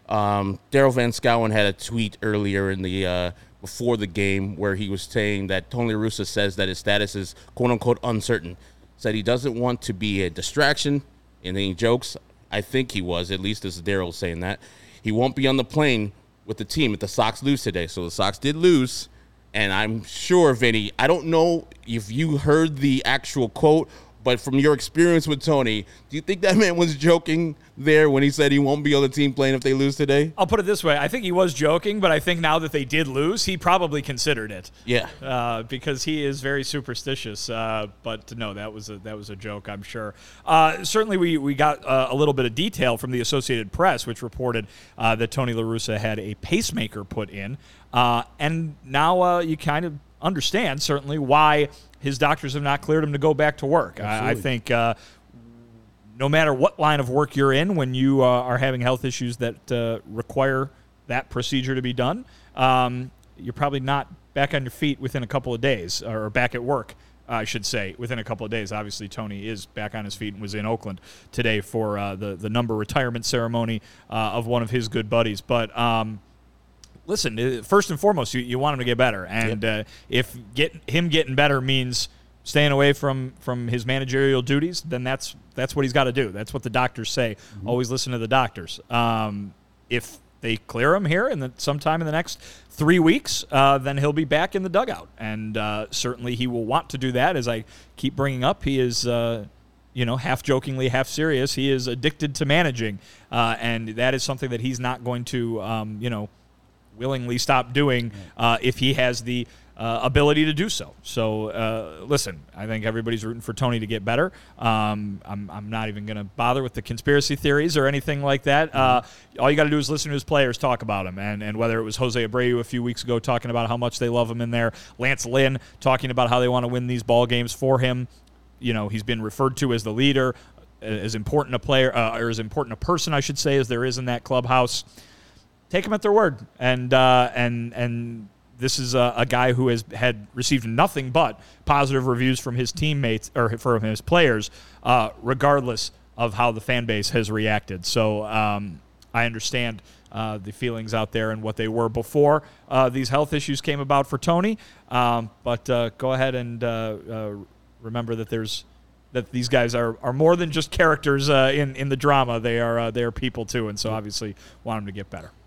Um, Daryl Van Schouwen had a tweet earlier in the uh, before the game where he was saying that Tony La Russa says that his status is quote-unquote uncertain. Said he doesn't want to be a distraction, and then he jokes, I think he was, at least as Daryl saying that, he won't be on the plane with the team if the Sox lose today. So the Sox did lose, and I'm sure, Vinny, I don't know if you heard the actual quote, but from your experience with Tony, do you think that man was joking there when he said he won't be on the team plane if they lose today? I'll put it this way. I think he was joking, but I think now that they did lose, he probably considered it. Yeah. Uh, because he is very superstitious. Uh, but no, that was a, that was a joke, I'm sure. Uh, certainly we, we got uh, a little bit of detail from the Associated Press, which reported uh, that Tony La Russa had a pacemaker put in. Uh, and now uh, you kind of understand, certainly, why his doctors have not cleared him to go back to work. I, I think uh, no matter what line of work you're in, when you uh, are having health issues that uh, require that procedure to be done, um, you're probably not back on your feet within a couple of days, or back at work, I should say, within a couple of days. Obviously, Tony is back on his feet and was in Oakland today for uh, the, the number retirement ceremony uh, of one of his good buddies. But um, listen, first and foremost, you, you want him to get better. And yep. uh, if get, him getting better means staying away from, from his managerial duties, then that's that's what he's got to do. That's what the doctors say. Mm-hmm. Always listen to the doctors. Um, if they clear him here in the, sometime in the next three weeks, uh, then he'll be back in the dugout. And uh, certainly he will want to do that. As I keep bringing up, he is uh, – you know, half jokingly, half serious. He is addicted to managing. Uh, and that is something that he's not going to, um, you know, willingly stop doing uh, if he has the uh, ability to do so. So, uh, listen, I think everybody's rooting for Tony to get better. Um, I'm, I'm not even going to bother with the conspiracy theories or anything like that. Uh, all you got to do is listen to his players talk about him, and, and whether it was Jose Abreu a few weeks ago talking about how much they love him in there, Lance Lynn talking about how they want to win these ball games for him. You know, he's been referred to as the leader, as important a player, uh, or as important a person, I should say, as there is in that clubhouse. Take them at their word, and uh, and and this is a, a guy who has had received nothing but positive reviews from his teammates or from his players, uh, regardless of how the fan base has reacted. So um, I understand uh, the feelings out there and what they were before uh, these health issues came about for Tony. Um, but uh, go ahead and uh, uh, remember that there's that these guys are, are more than just characters uh, in in the drama. They are uh, they are people too, and so obviously want them to get better.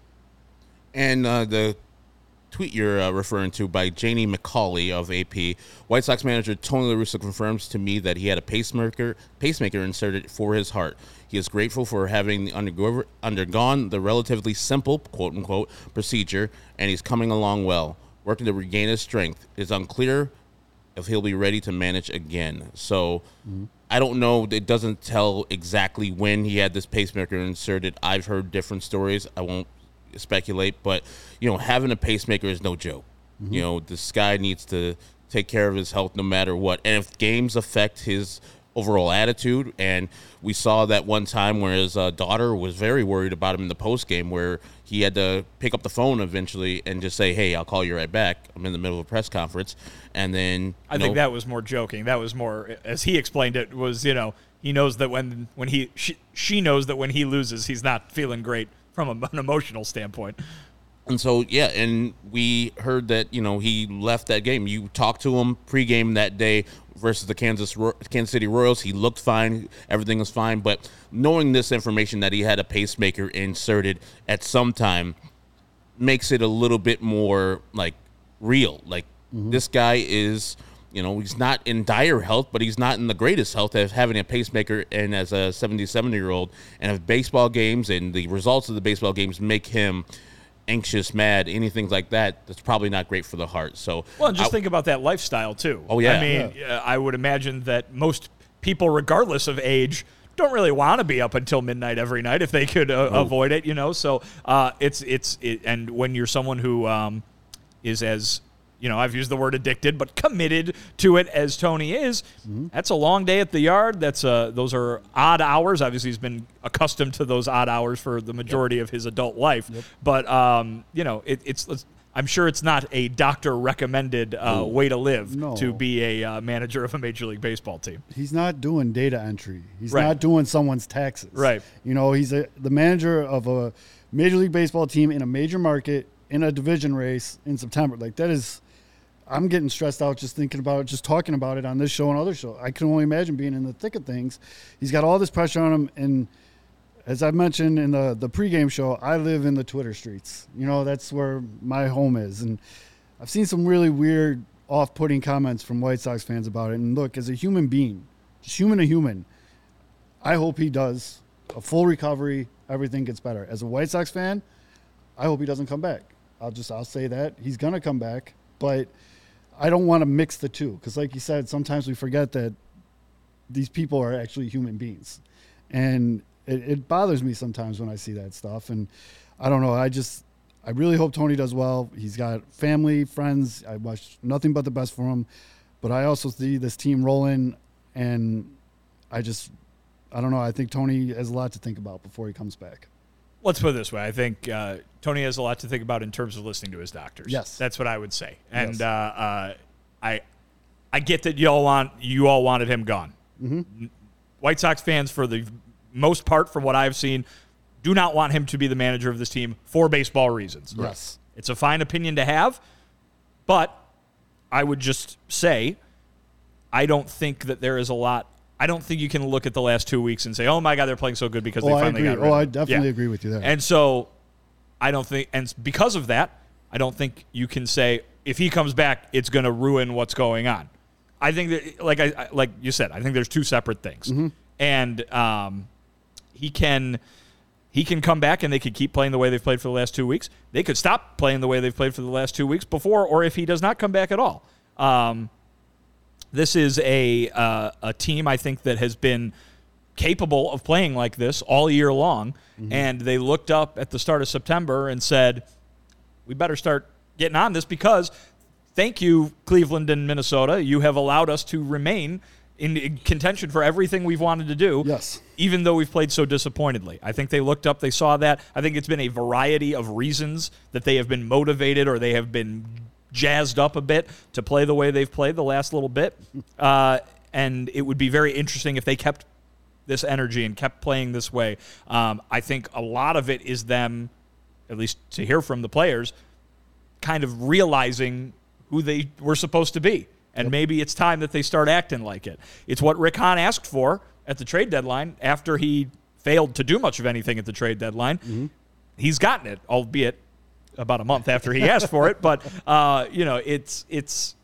And uh, the tweet you're uh, referring to by Janie McCauley of A P, White Sox manager Tony La Russa confirms to me that he had a pacemaker pacemaker inserted for his heart. He is grateful for having undergo- undergone the relatively simple, quote-unquote, procedure, and he's coming along well, working to regain his strength. It's unclear if he'll be ready to manage again. So mm-hmm. I don't know. It doesn't tell exactly when he had this pacemaker inserted. I've heard different stories. I won't speculate, but you know, having a pacemaker is no joke. Mm-hmm. You know, this guy needs to take care of his health no matter what. And if games affect his overall attitude, and we saw that one time where his uh, daughter was very worried about him in the post game, where he had to pick up the phone eventually and just say, "Hey, I'll call you right back. I'm in the middle of a press conference." And then I know, think that was more joking. That was more, as he explained it, was, you know, he knows that when when he she, she knows that when he loses, he's not feeling great from a, an emotional standpoint. And so, yeah, and we heard that, you know, he left that game. You talked to him pregame that day versus the Kansas Kansas City Royals. He looked fine. Everything was fine. But knowing this information that he had a pacemaker inserted at some time makes it a little bit more, like, real. Like, mm-hmm. this guy is, you know, he's not in dire health, but he's not in the greatest health as having a pacemaker and as a seventy-seven-year-old. And if baseball games and the results of the baseball games make him anxious, mad, anything like that, that's probably not great for the heart. So, well, and just I, think about that lifestyle too. Oh yeah. I mean, yeah. I would imagine that most people, regardless of age, don't really want to be up until midnight every night if they could uh, oh. avoid it. You know, so uh, it's it's it, and when you're someone who um, is as you know, I've used the word addicted, but committed to it as Tony is, mm-hmm. that's a long day at the yard. That's uh, those are odd hours. Obviously, he's been accustomed to those odd hours for the majority yep. of his adult life. Yep. But, um, you know, it, it's, it's I'm sure it's not a doctor-recommended uh, way to live no. to be a uh, manager of a Major League Baseball team. He's not doing data entry. He's right. not doing someone's taxes. Right. You know, he's a, the manager of a Major League Baseball team in a major market in a division race in September. Like that is, I'm getting stressed out just thinking about it, just talking about it on this show and other shows. I can only imagine being in the thick of things. He's got all this pressure on him, and as I mentioned in the the pregame show, I live in the Twitter streets. You know, that's where my home is, and I've seen some really weird, off-putting comments from White Sox fans about it. And look, as a human being, just human to human, I hope he does a full recovery. Everything gets better. As a White Sox fan, I hope he doesn't come back. I'll just I'll say that he's gonna come back, but I don't want to mix the two because, like you said, sometimes we forget that these people are actually human beings, and it, it bothers me sometimes when I see that stuff. And I don't know. I just I really hope Tony does well. He's got family, friends. I wish nothing but the best for him, but I also see this team rolling, and I just. I don't know. I think Tony has a lot to think about before he comes back. Let's put it this way. I think uh, Tony has a lot to think about in terms of listening to his doctors. Yes. That's what I would say. And Yes. uh, uh, I I get that you all want you all wanted him gone. Mm-hmm. White Sox fans, for the most part, from what I've seen, do not want him to be the manager of this team for baseball reasons. Yes. It's a fine opinion to have, but I would just say I don't think that there is a lot I don't think you can look at the last two weeks and say, "Oh my God, they're playing so good because Oh, they I finally agree. got rid Oh, of I him." definitely Yeah. agree with you there. And so, I don't think, and because of that, I don't think you can say if he comes back, it's going to ruin what's going on. I think that, like I like you said, I think there's two separate things, Mm-hmm. and um, he can he can come back and they could keep playing the way they've played for the last two weeks. They could stop playing the way they've played for the last two weeks before, or if he does not come back at all. Um, This is a uh, a team, I think, that has been capable of playing like this all year long, mm-hmm. and they looked up at the start of September and said, we better start getting on this because thank you, Cleveland and Minnesota. You have allowed us to remain in, in contention for everything we've wanted to do, Yes. even though we've played so disappointedly. I think they looked up, they saw that. I think it's been a variety of reasons that they have been motivated or they have been jazzed up a bit to play the way they've played the last little bit. Uh, and it would be very interesting if they kept this energy and kept playing this way. Um, I think a lot of it is them, at least to hear from the players, kind of realizing who they were supposed to be. And yep. maybe it's time that they start acting like it. It's what Rick Hahn asked for at the trade deadline after he failed to do much of anything at the trade deadline. Mm-hmm. He's gotten it, albeit about a month after he asked for it. But, uh, you know, it's it's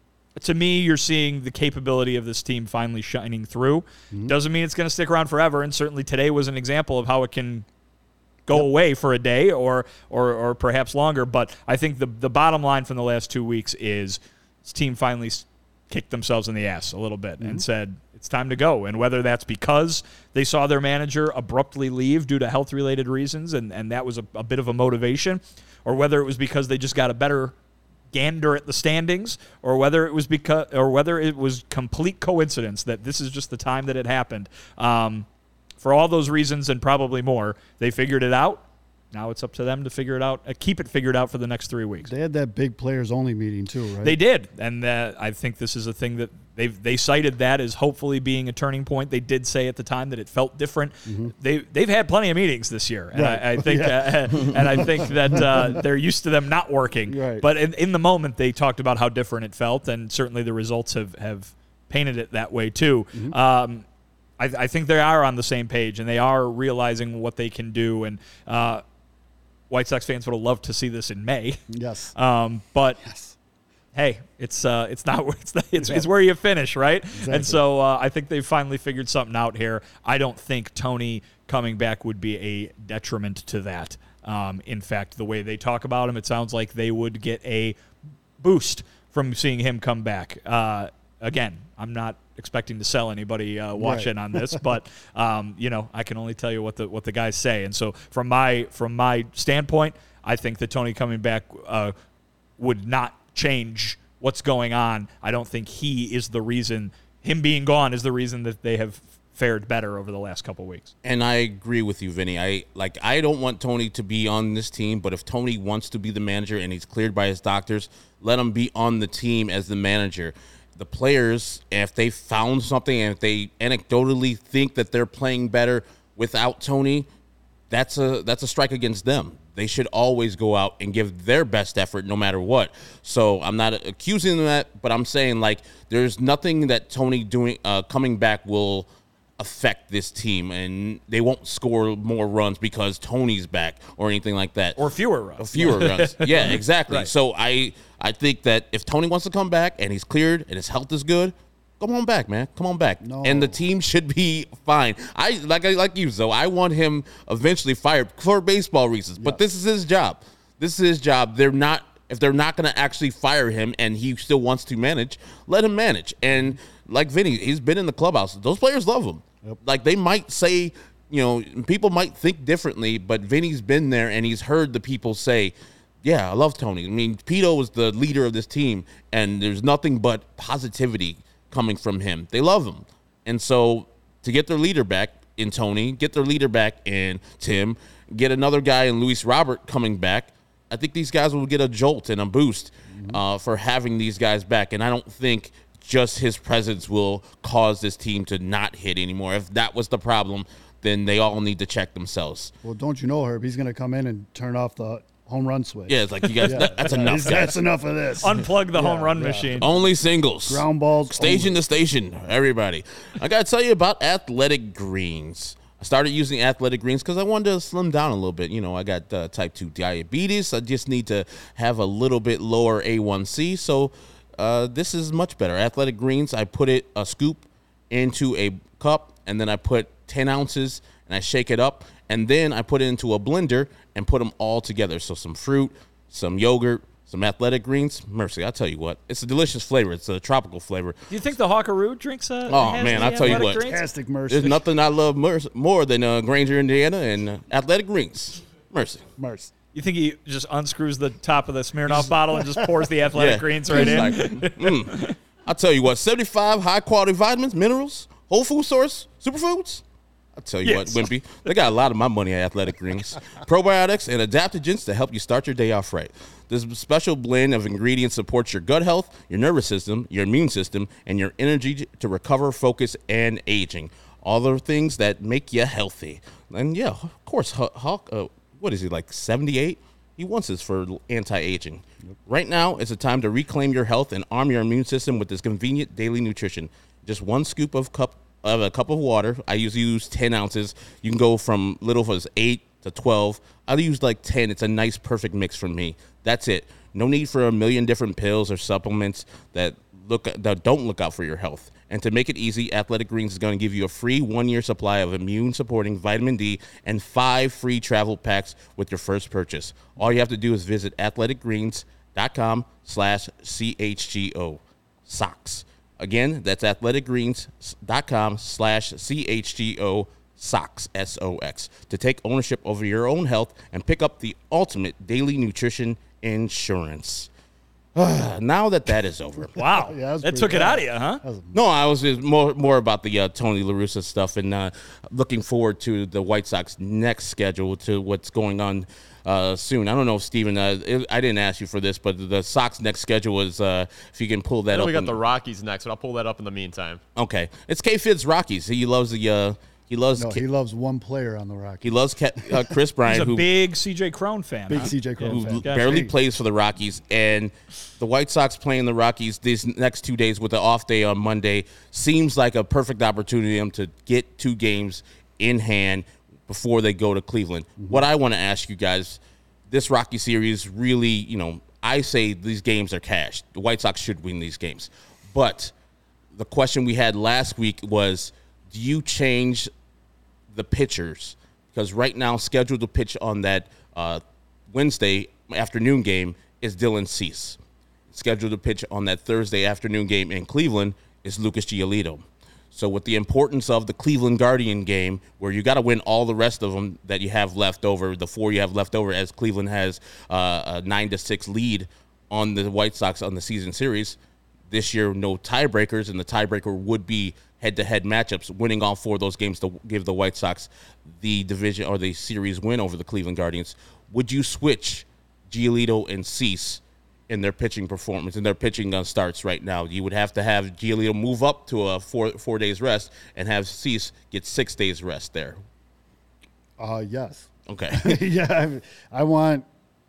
to me, you're seeing the capability of this team finally shining through. Mm-hmm. Doesn't mean it's going to stick around forever. And certainly today was an example of how it can go yep. away for a day or, or or perhaps longer. But I think the the bottom line from the last two weeks is this team finally kicked themselves in the ass a little bit mm-hmm. and said, it's time to go. And whether that's because they saw their manager abruptly leave due to health-related reasons, and, and that was a, a bit of a motivation, or whether it was because they just got a better gander at the standings, or whether it was because, or whether it was complete coincidence that this is just the time that it happened. Um, for all those reasons and probably more, they figured it out. Now it's up to them to figure it out, uh, keep it figured out for the next three weeks. They had that big players-only meeting too, right? They did, and uh, I think this is a thing that they they cited that as hopefully being a turning point. They did say at the time that it felt different. Mm-hmm. They they've had plenty of meetings this year, and right. I, I think yeah. uh, and I think that uh, they're used to them not working. Right. But in, in the moment, they talked about how different it felt, and certainly the results have, have painted it that way too. Mm-hmm. Um, I, I think they are on the same page, and they are realizing what they can do, and. Uh, White Sox fans would have loved to see this in May. Yes. Um, but yes. hey, it's uh, it's not it's not, it's, it's where you finish, right? Exactly. And so uh, I think they've finally figured something out here. I don't think Tony coming back would be a detriment to that. Um, in fact, the way they talk about him, it sounds like they would get a boost from seeing him come back. Uh, again, I'm not expecting to sell anybody uh, watching right. on this, but um, you know, I can only tell you what the what the guys say. And so from my from my standpoint, I think that Tony coming back uh, would not change what's going on. I don't think he is the reason. Him being gone is the reason that they have fared better over the last couple of weeks. And I agree with you, Vinny. I like I don't want Tony to be on this team, but if Tony wants to be the manager and he's cleared by his doctors, let him be on the team as the manager. The players, if they found something and if they anecdotally think that they're playing better without Tony, that's a that's a strike against them. They should always go out and give their best effort no matter what. So I'm not accusing them of that, but I'm saying, like, there's nothing that Tony doing uh, coming back will affect this team, and they won't score more runs because Tony's back or anything like that. Or fewer runs. Or fewer runs. Yeah, exactly. Right. So I I think that if Tony wants to come back and he's cleared and his health is good, come on back, man. Come on back. No. And the team should be fine. I like I like you, Zoe. I want him eventually fired for baseball reasons. But Yes. this is his job. This is his job. They're not if they're not going to actually fire him and he still wants to manage, let him manage. And like Vinny, he's been in the clubhouse. Those players love him. Yep. Like they might say, you know, people might think differently, but Vinny's been there and he's heard the people say, yeah, I love Tony. I mean, Pito is the leader of this team, and there's nothing but positivity coming from him. They love him. And so to get their leader back in Tony, get their leader back in Tim, get another guy in Luis Robert coming back, I think these guys will get a jolt and a boost mm-hmm. uh, for having these guys back. And I don't think just his presence will cause this team to not hit anymore. If that was the problem, then they all need to check themselves. Well, don't you know, Herb? He's going to come in and turn off the home run switch. Yeah, it's like, you guys, Yeah. that, that's enough, guys. That's enough of this. Unplug the Yeah, home run yeah. machine. Only singles. Ground balls. Station only. to station, everybody. I got to tell you about Athletic Greens. I started using Athletic Greens because I wanted to slim down a little bit. You know, I got uh, type two diabetes. I just need to have a little bit lower A one C. So uh, this is much better. Athletic Greens, I put it a scoop into a cup, and then I put ten ounces, and I shake it up, and then I put it into a blender and put them all together. So some fruit, some yogurt, some Athletic Greens. Mercy, I'll tell you what. It's a delicious flavor. It's a tropical flavor. Do you think the Hawkaroo drinks uh, Oh, has man, the I'll tell you Athletic what. Greens? Fantastic, Mercy. There's nothing I love mer- more than uh, Granger, Indiana, and uh, Athletic Greens. Mercy. Mercy. You think he just unscrews the top of the Smirnoff bottle and just pours the Athletic Yeah. Greens right in? Like, mm. I'll tell you what, seventy-five high-quality vitamins, minerals, whole food source, superfoods. I'll tell you Yes. what, Wimpy, they got a lot of my money at Athletic Greens. Probiotics and adaptogens to help you start your day off right. This special blend of ingredients supports your gut health, your nervous system, your immune system, and your energy to recover, focus, and aging. All the things that make you healthy. And yeah, of course, Hawk, uh, what is he, like seventy-eight? He wants this for anti-aging. Yep. Right now, it's a time to reclaim your health and arm your immune system with this convenient daily nutrition. Just one scoop of cup of a cup of water. I usually use ten ounces. You can go from little as eight to twelve. I use like ten. It's a nice, perfect mix for me. That's it. No need for a million different pills or supplements that look that don't look out for your health. And to make it easy, Athletic Greens is going to give you a free one-year supply of immune-supporting vitamin D and five free travel packs with your first purchase. All you have to do is visit athleticgreens.com slash CHGO. Socks. Again, that's athleticgreens.com slash CHGO socks, S O X, to take ownership over your own health and pick up the ultimate daily nutrition insurance. Now that that is over. Wow. Yeah, that was that pretty took it bad. out of you, huh? No, I was just more more about the uh, Tony La Russa stuff, and uh, looking forward to the White Sox next schedule, to what's going on uh, soon. I don't know, Steven, uh, it, I didn't ask you for this, but the Sox next schedule is, uh, if you can pull that I know up. we got in- the Rockies next, but I'll pull that up in the meantime. Okay. It's K-Fid's Rockies. He loves the, uh, he loves, No, K- he loves one player on the Rockies. he loves Ke- uh, Chris Bryant, He's a who big C J Crone fan. Big huh? C J Crone who fan. Gotcha. barely Big. plays for the Rockies, and the White Sox playing the Rockies these next two days with the off day on Monday seems like a perfect opportunity for them to get two games in hand before they go to Cleveland. Mm-hmm. What I want to ask you guys, this Rocky series really, you know, I say these games are cashed. The White Sox should win these games. But the question we had last week was, do you change the pitchers? Because right now, scheduled to pitch on that uh, Wednesday afternoon game is Dylan Cease. Scheduled to pitch on that Thursday afternoon game in Cleveland is Lucas Giolito. So with the importance of the Cleveland Guardian game, where you got to win all the rest of them that you have left over, the four you have left over, as Cleveland has uh, a nine to six lead on the White Sox on the season series. This year, no tiebreakers, and the tiebreaker would be head-to-head matchups, winning all four of those games to give the White Sox the division or the series win over the Cleveland Guardians. Would you switch Giolito and Cease in their pitching performance, in their pitching uh, starts right now? You would have to have Giolito move up to a four four days rest and have Cease get six days rest there. Uh, yes. Okay. yeah, I, I want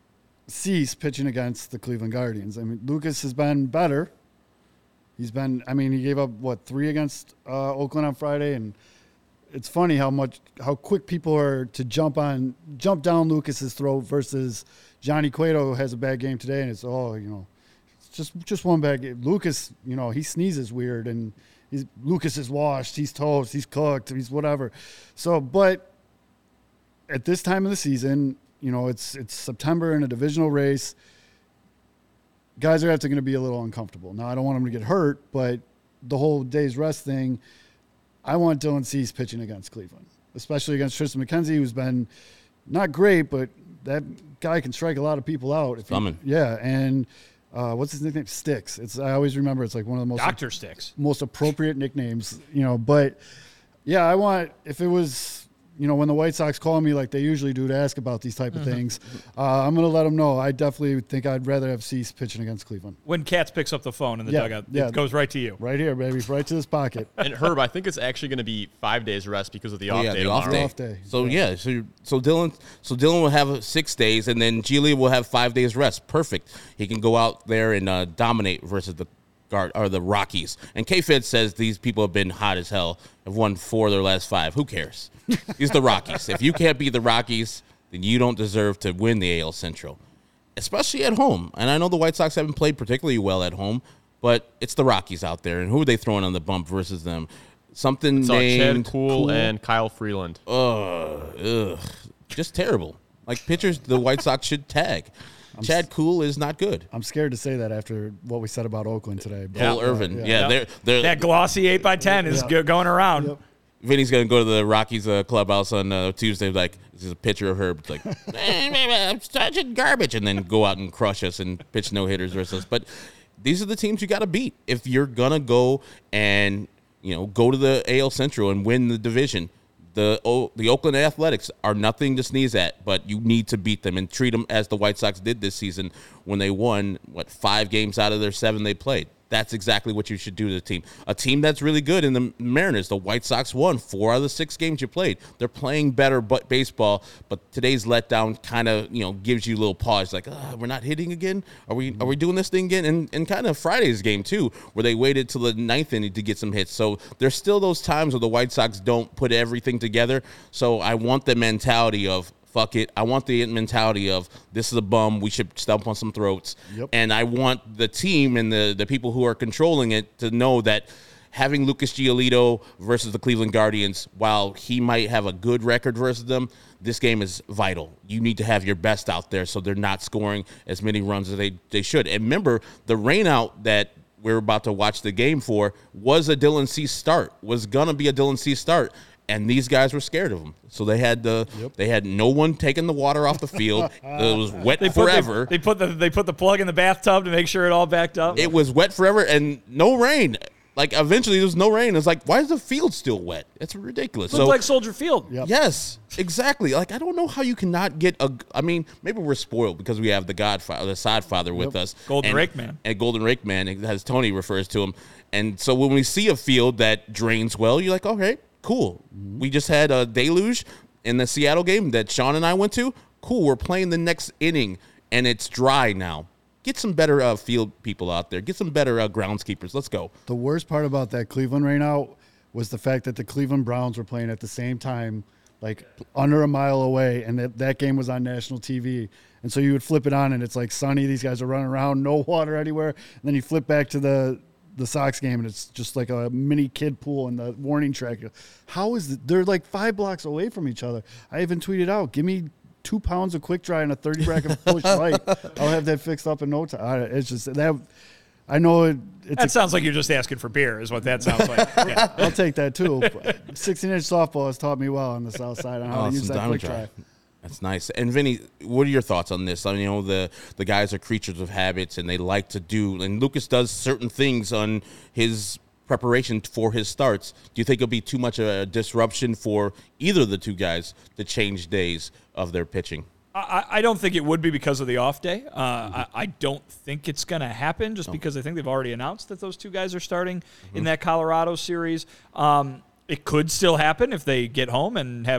Cease pitching against the Cleveland Guardians. I mean, Lucas has been better. He's been, I mean, he gave up, what, three against uh, Oakland on Friday, and it's funny how much, how quick people are to jump on, jump down Lucas's throat versus Johnny Cueto has a bad game today, and it's, oh, you know, it's just just one bad game. Lucas, you know, he sneezes weird, and he's, Lucas is washed, he's toast, he's cooked, he's whatever. So, but at this time of the season, you know, it's it's September in a divisional race. Guys are actually going to be a little uncomfortable. Now, I don't want them to get hurt, but the whole day's rest thing, I want Dylan Cease pitching against Cleveland, especially against Tristan McKenzie, who's been not great, but that guy can strike a lot of people out. If Coming. He, yeah, and uh, what's his nickname? Sticks. It's I always remember it's like one of the most Doctor Sticks. most appropriate nicknames, you know. But yeah, I want if it was. You know, when the White Sox call me like they usually do to ask about these type of Mm-hmm. things, uh, I'm going to let them know. I definitely think I'd rather have Cease pitching against Cleveland. When Katz picks up the phone in the Yeah, dugout, yeah. it goes right to you. Right here, baby. Right to this pocket. And Herb, I think it's actually going to be five days rest because of the Oh, off yeah, day the tomorrow. off day. Off day. So yeah, so so Dylan, so Dylan will have six days, and then Giolito will have five days rest. Perfect. He can go out there and uh, dominate versus the guard or the Rockies. And K-Fed says these people have been hot as hell. Have won four of their last five. Who cares? It's the Rockies. If you can't beat the Rockies, then you don't deserve to win the A L Central, especially at home. And I know the White Sox haven't played particularly well at home, but it's the Rockies out there, and who are they throwing on the bump versus them? Something Saw Chad named Kuhl and Kyle Freeland. Ugh, ugh, just terrible. Like pitchers, the White Sox should tag. Chad Kuhl is not good. I'm scared to say that after what we said about Oakland today. But Cole Irvin, yeah, Yeah. they're they're That glossy eight by ten is Yeah. go- going around. Yep. Vinny's gonna go to the Rockies uh, clubhouse on uh, Tuesday. Like, this is a picture of Herb. It's like, I'm such a garbage, and then go out and crush us and pitch no hitters versus us. But these are the teams you got to beat if you're gonna go and you know go to the A L Central and win the division. The o- the Oakland Athletics are nothing to sneeze at, but you need to beat them and treat them as the White Sox did this season when they won what five games out of their seven they played. That's exactly what you should do to the team. A team that's really good in the Mariners, the White Sox won four out of the six games you played. They're playing better but baseball, but today's letdown kind of, you know, gives you a little pause, like, ah, we're not hitting again? Are we are we doing this thing again? And, and kind of Friday's game, too, where they waited till the ninth inning to get some hits. So there's still those times where the White Sox don't put everything together. So I want the mentality of, fuck it. I want the mentality of this is a bum. We should stomp on some throats. Yep. And I want the team and the, the people who are controlling it to know that having Lucas Giolito versus the Cleveland Guardians, while he might have a good record versus them, this game is vital. You need to have your best out there so they're not scoring as many runs as they, they should. And remember, the rainout that we're about to watch the game for was a Dylan Cease start, was going to be a Dylan Cease start. And these guys were scared of him, so they had the Yep. they had no one taking the water off the field. It was wet They put, forever. They, they put the they put the plug in the bathtub to make sure it all backed up. It was wet forever and no rain. Like eventually, there was no rain. It's like, why is the field still wet? It's ridiculous. Looked So like Soldier Field. Yep. yes, exactly. Like I don't know how you cannot get a. I mean, maybe we're spoiled because we have the Godfather, the Sodfather with us, Golden and, Rake Man. and Golden Rake Man, as Tony refers to him. And so when we see a field that drains well, you're like, okay, cool. We just had a deluge in the Seattle game that Sean and I went to. Cool. We're playing the next inning, and it's dry now. Get some better uh, field people out there. Get some better uh, groundskeepers. Let's go. The worst part about that Cleveland rainout was the fact that the Cleveland Browns were playing at the same time, like under a mile away, and that, that game was on national T V. And so you would flip it on, and it's like sunny. These guys are running around, no water anywhere. And then you flip back to the the Sox game, and it's just like a mini kid pool in the warning track. How is it? They're like five blocks away from each other. I even tweeted out, give me two pounds of quick dry and a thirty bracket push right. I'll have that fixed up in no time. I, it's just that. I know it. It's That a, sounds like you're just asking for beer, is what that sounds like. Yeah. I'll take that too. sixteen inch softball has taught me well on the south side on how Oh, to use some that diamond quick dry. dry. That's nice. And Vinny, what are your thoughts on this? I mean, you know, the the guys are creatures of habits, and they like to do. And Lucas does certain things on his preparation for his starts. Do you think it'll be too much of a disruption for either of the two guys to change days of their pitching? I, I don't think it would be because of the off day. Uh, I, I don't think it's going to happen just because I think they've already announced that those two guys are starting in that Colorado series. Um, it could still happen if they get home and have a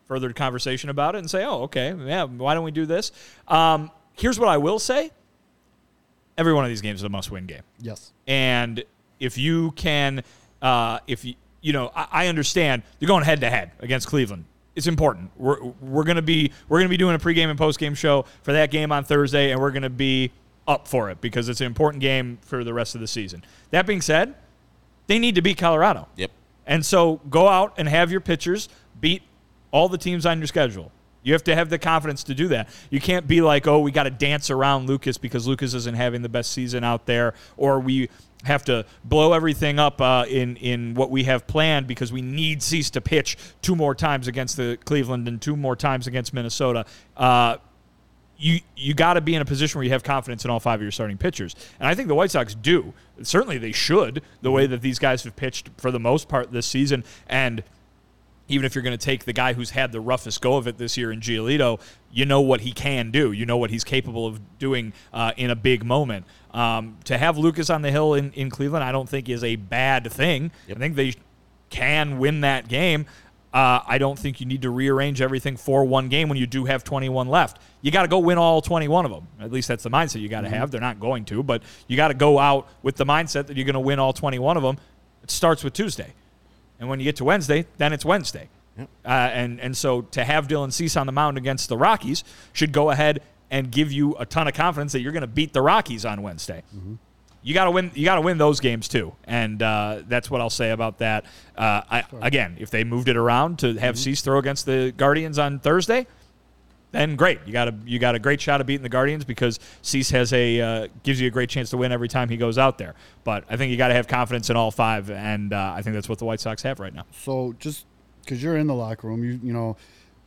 further conversation about it and say, oh, okay, yeah, why don't we do this? Um, here's what I will say. Every one of these games is a must-win game. Yes. And if you can, uh, if you, you know, I, I understand you're going head-to-head against Cleveland. It's important. We're we're gonna be we're gonna be doing a pregame and postgame show for that game on Thursday, and we're gonna be up for it because it's an important game for the rest of the season. That being said, they need to beat Colorado. Yep. And so go out and have your pitchers beat all the teams on your schedule. You have to have the confidence to do that. You can't be like, oh, we got to dance around Lucas because Lucas isn't having the best season out there, or we have to blow everything up uh, in, in what we have planned because we need Cease to pitch two more times against the Cleveland and two more times against Minnesota. Uh, you you got to be in a position where you have confidence in all five of your starting pitchers. And I think the White Sox do. Certainly they should, the way that these guys have pitched for the most part this season. And even if you're going to take the guy who's had the roughest go of it this year in Giolito, you know what he can do. You know what he's capable of doing uh, in a big moment. Um, to have Lucas on the hill in, in Cleveland, I don't think is a bad thing. Yep. I think they can win that game. Uh, I don't think you need to rearrange everything for one game when you do have twenty-one left. You got to go win all twenty-one of them. At least that's the mindset you got to mm-hmm. have. They're not going to, but you got to go out with the mindset that you're going to win all twenty-one of them. It starts with Tuesday. And when you get to Wednesday, then it's Wednesday. Yep. Uh, and, and so to have Dylan Cease on the mound against the Rockies should go ahead and give you a ton of confidence that you're going to beat the Rockies on Wednesday. Mm-hmm. You got to win. You got to win those games too, and uh, that's what I'll say about that. Uh, I, again, if they moved it around to have mm-hmm. Cease throw against the Guardians on Thursday, then great. You got a you got a great shot of beating the Guardians because Cease has a uh, gives you a great chance to win every time he goes out there. But I think you got to have confidence in all five, and uh, I think that's what the White Sox have right now. So just because you're in the locker room, you you know,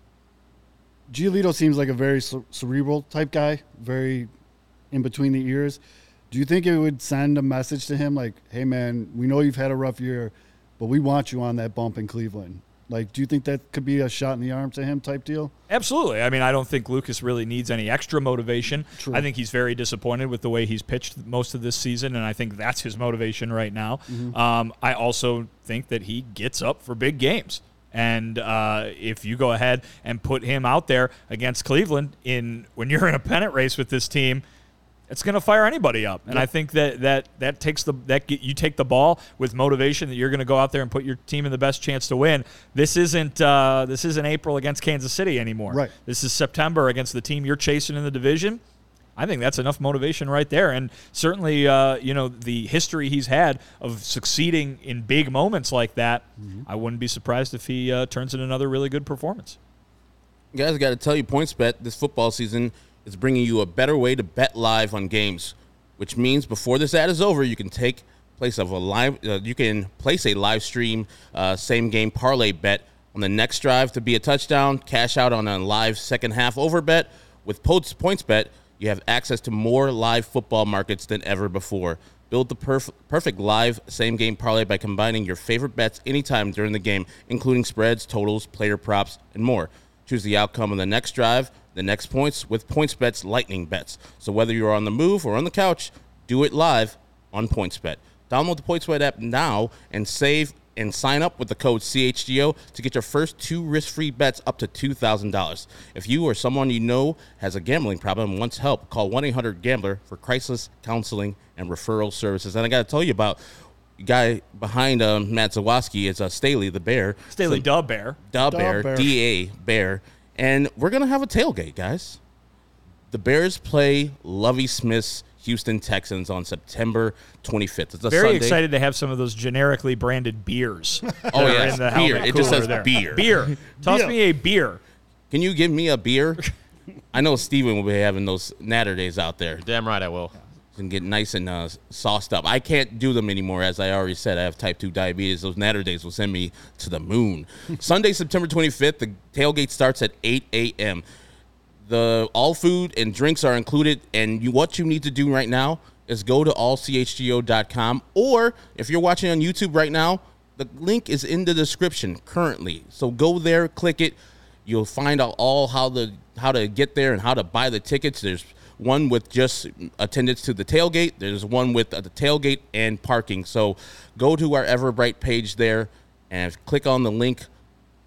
Giolito seems like a very cerebral type guy, very in between the ears. Do you think it would send a message to him like, hey, man, we know you've had a rough year, but we want you on that bump in Cleveland? Like, do you think that could be a shot in the arm to him type deal? Absolutely. I mean, I don't think Lucas really needs any extra motivation. True. I think he's very disappointed with the way he's pitched most of this season, and I think that's his motivation right now. Mm-hmm. Um, I also think that he gets up for big games. And uh, if you go ahead and put him out there against Cleveland in when you're in a pennant race with this team, it's going to fire anybody up. And yep. I think that that that takes the that get, you take the ball with motivation that you're going to go out there and put your team in the best chance to win. This isn't uh, this isn't April against Kansas City anymore. Right. This is September against the team you're chasing in the division. I think that's enough motivation right there. And certainly, uh, you know, the history he's had of succeeding in big moments like that, mm-hmm. I wouldn't be surprised if he uh, turns in another really good performance. You guys, I got to tell you, PointsBet this football season is bringing you a better way to bet live on games, which means before this ad is over, you can take place of a live. Uh, you can place a live stream uh, same game parlay bet on the next drive to be a touchdown. Cash out on a live second half over bet with PointsBet. You have access to more live football markets than ever before. Build the perf- perfect live same game parlay by combining your favorite bets anytime during the game, including spreads, totals, player props, and more. Choose the outcome of the next drive, the next points with PointsBet's Lightning Bets. So whether you're on the move or on the couch, do it live on PointsBet. Download the PointsBet app now and save and sign up with the code C H G O to get your first two risk-free bets up to two thousand dollars. If you or someone you know has a gambling problem and wants help, call one eight hundred gambler for crisis counseling and referral services. And I got to tell you about the guy behind um, Matt Zawoski is uh, Staley the Bear. Staley so, Da Bear. Da Bear, D A Bear. And we're going to have a tailgate, guys. The Bears play Lovie Smith's Houston Texans on September twenty-fifth. It's a Very Sunday. excited to have some of those generically branded beers. Oh, yeah, in the beer. helmet It just cooler says there. beer. Beer. Toss Beer. me a beer. Can you give me a beer? I know Steven will be having those Natter days out there. Damn right I will. And get nice and uh, sauced up. I can't do them anymore. As I already said, I have type two diabetes. Those Natter days will send me to the moon. Sunday, September twenty-fifth, the tailgate starts at eight a.m. The all food and drinks are included, and you, what you need to do right now is go to all c h g o dot com, or if you're watching on YouTube right now, the link is in the description currently. So go there, click it. You'll find out all how the how to get there and how to buy the tickets. There's one with just attendance to the tailgate. There's one with uh, the tailgate and parking. So go to our Everbright page there and click on the link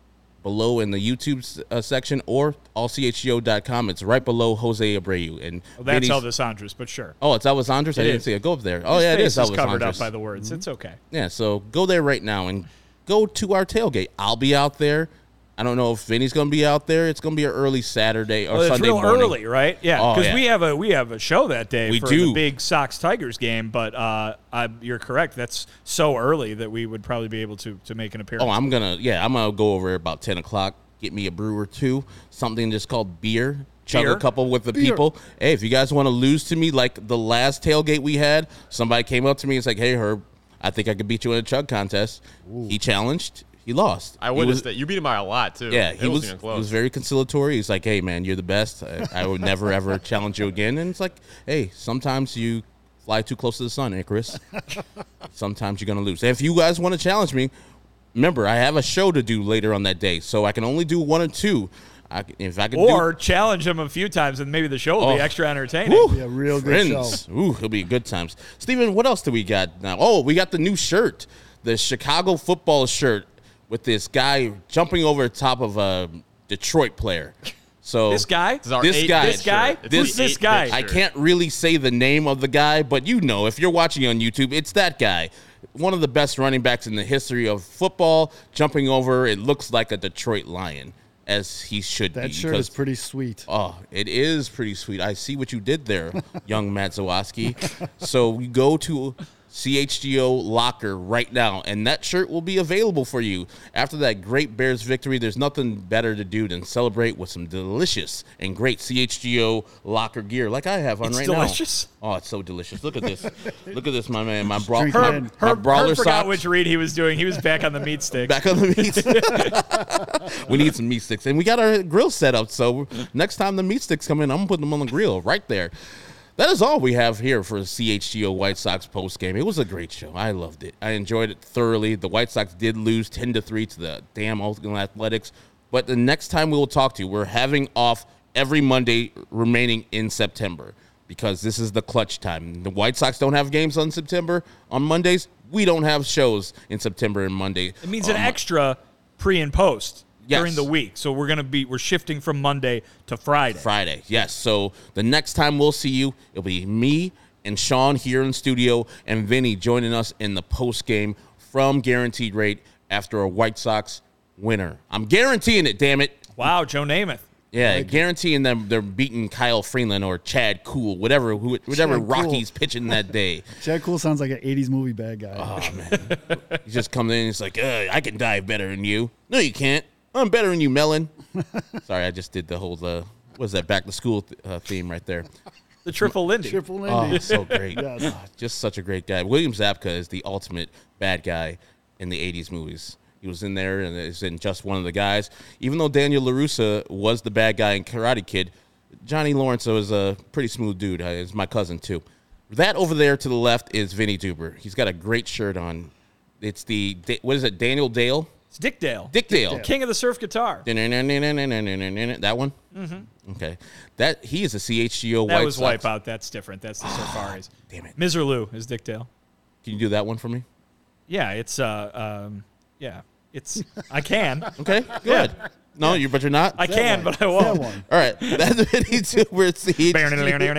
below in the YouTube uh, section or all C H G O dot com. It's right below Jose Abreu. And Well, that's Vinny's- Elvis Andres, but sure. Oh, it's Elvis Andres? I It didn't is. see it. Go up there. Oh, His yeah, it face is Elvis covered Andres. up by the words. It's okay. Yeah, so go there right now and go to our tailgate. I'll be out there. I don't know if Vinny's going to be out there. It's going to be an early Saturday or Well, it's Sunday real morning. early, right? Yeah, Oh, because yeah. we have a we have a show that day We for do. the big Sox Tigers game. But uh, I, you're correct. That's so early that we would probably be able to to make an appearance. Oh, I'm going to, yeah, I'm going to go over about ten o'clock, get me a brew or two, something just called beer, chug Beer? a couple with the Beer. people. Hey, if you guys want to lose to me like the last tailgate we had, somebody came up to me and was like, hey, Herb, I think I could beat you in a chug contest. He challenged. He lost. I He witnessed was- that. You beat him by a lot, too. Yeah, It he was wasn't even he close. was very conciliatory. He's like, hey, man, you're the best. I, I would never, ever challenge you again. And it's like, hey, sometimes you fly too close to the sun, Icarus. Sometimes you're going to lose. And if you guys want to challenge me, remember, I have a show to do later on that day, so I can only do one or two. I, can- if I can or do, challenge him a few times, and maybe the show will Oh. be extra entertaining. Woo! Yeah, real good Friends. Ooh, it'll be good times. Steven, what else do we got now? Oh, we got the new shirt, the Chicago football shirt with this guy jumping over the top of a Detroit player. So This guy? This is our This eight guy. bit This guy? shirt. It's Who's the this eight bit guy? shirt. I can't really say the name of the guy, but you know, if you're watching on YouTube, it's that guy. One of the best running backs in the history of football, jumping over, it looks like a Detroit Lion, as he should That be. shirt because- is pretty sweet. Oh, it is pretty sweet. I see what you did there, young Matt Zawoski. So we go to C H G O Locker right now, and that shirt will be available for you. After that great Bears victory, there's nothing better to do than celebrate with some delicious and great C H G O Locker gear like I have on It's right delicious? now. Oh, it's so delicious. Look at this. Look at this, my man. My, bra- Drink it my, in. my Herb, brawler Herb forgot socks. which read he was doing. He was back on the meat sticks. Back on the meat. We need some meat sticks. And we got our grill set up. So next time the meat sticks come in, I'm going to put them on the grill right there. That is all we have here for C H G O White Sox post game. It was a great show. I loved it. I enjoyed it thoroughly. The White Sox did lose ten to three to the damn Oakland Athletics. But the next time we will talk to you, we're having off every Monday remaining in September because this is the clutch time. The White Sox don't have games on September on Mondays. We don't have shows in September and Monday. It means an Um, extra pre and post Yes. during the week. So we're gonna be we're shifting from Monday to Friday. Friday, yes. So the next time we'll see you, it'll be me and Sean here in studio and Vinny joining us in the post game from Guaranteed Rate after a White Sox winner. I'm guaranteeing it, damn it. Wow, Joe Namath. Yeah, guaranteeing them they're beating Kyle Freeland or Chad Cool, whatever who, whatever Chad Rocky's pitching that day. Chad Cool sounds like an eighties movie bad guy. Oh man, he just comes in and he's like, uh, I can dive better than you. No, you can't. I'm better than you, Melon. Sorry, I just did the whole uh, what is that back to school th- uh, theme right there. The triple Lindy. Triple Oh, Lindy. so great. Yes. Oh, just such a great guy. William Zabka is the ultimate bad guy in the eighties movies. He was in there and is in Just One of the Guys. Even though Daniel LaRussa was the bad guy in Karate Kid, Johnny Lawrence was a pretty smooth dude. Uh, He's my cousin, too. That over there to the left is Vinny Duber. He's got a great shirt on. It's the, what is it, Daniel Dale? It's Dick Dale. Dick Dale. King of the surf guitar. That one? Mm-hmm. Okay. That He is a C H G O That White was Sox. Wipeout. That's different. That's the Surfaris. Damn it. Miserloo is Dick Dale. Can you do that one for me? Yeah, it's uh um yeah. It's I can. Okay, good. No, you, but you're not? I can, but I That won't. one. All right. That's Vinny Duber. C H G O.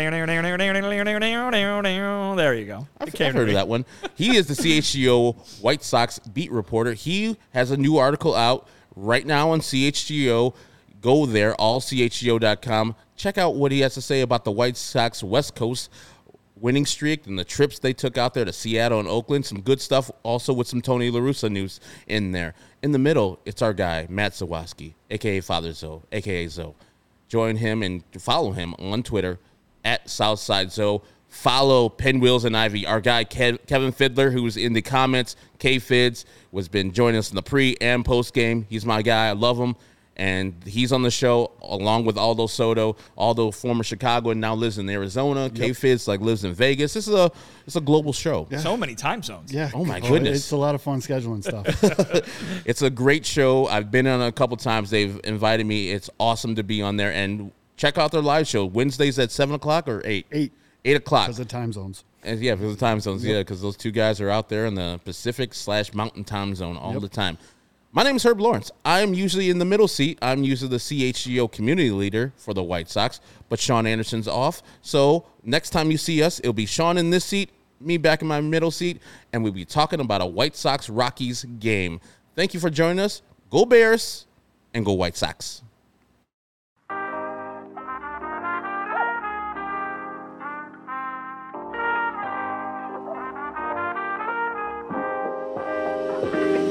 There you go. I've, It came I've to heard me. of that one. He is the C H G O White Sox beat reporter. He has a new article out right now on C H G O. Go there, all C H G O dot com. Check out what he has to say about the White Sox West Coast winning streak and the trips they took out there to Seattle and Oakland. Some good stuff also with some Tony La Russa news in there. In the middle, it's our guy, Matt Zawoski, a k a. Father Zoe, a k a. Zoe. Join him and follow him on Twitter at Southside Zoe. Follow Pinwheels and Ivy. Our guy, Kev- Kevin Fiddler, who's in the comments, K-Fids, was been joining us in the pre and post game. He's my guy. I love him. And he's on the show along with Aldo Soto. Aldo, former Chicagoan, now lives in Arizona. Yep. K-Fitz, like, lives in Vegas. This is a it's a global show. Yeah. So many time zones. Yeah. Oh, my goodness. It's a lot of fun scheduling stuff. It's a great show. I've been on a couple times. They've invited me. It's awesome to be on there. And check out their live show. Wednesdays at seven o'clock or eight? Eight. eight o'clock. Because of time zones. And yeah, because of the time zones. Yep. Yeah, because those two guys are out there in the Pacific slash Mountain time zone all yep. the time. My name is Herb Lawrence. I'm usually in the middle seat. I'm usually the C H G O community leader for the White Sox, but Sean Anderson's off. So next time you see us, it'll be Sean in this seat, me back in my middle seat, and we'll be talking about a White Sox-Rockies game. Thank you for joining us. Go Bears and go White Sox. Thank you.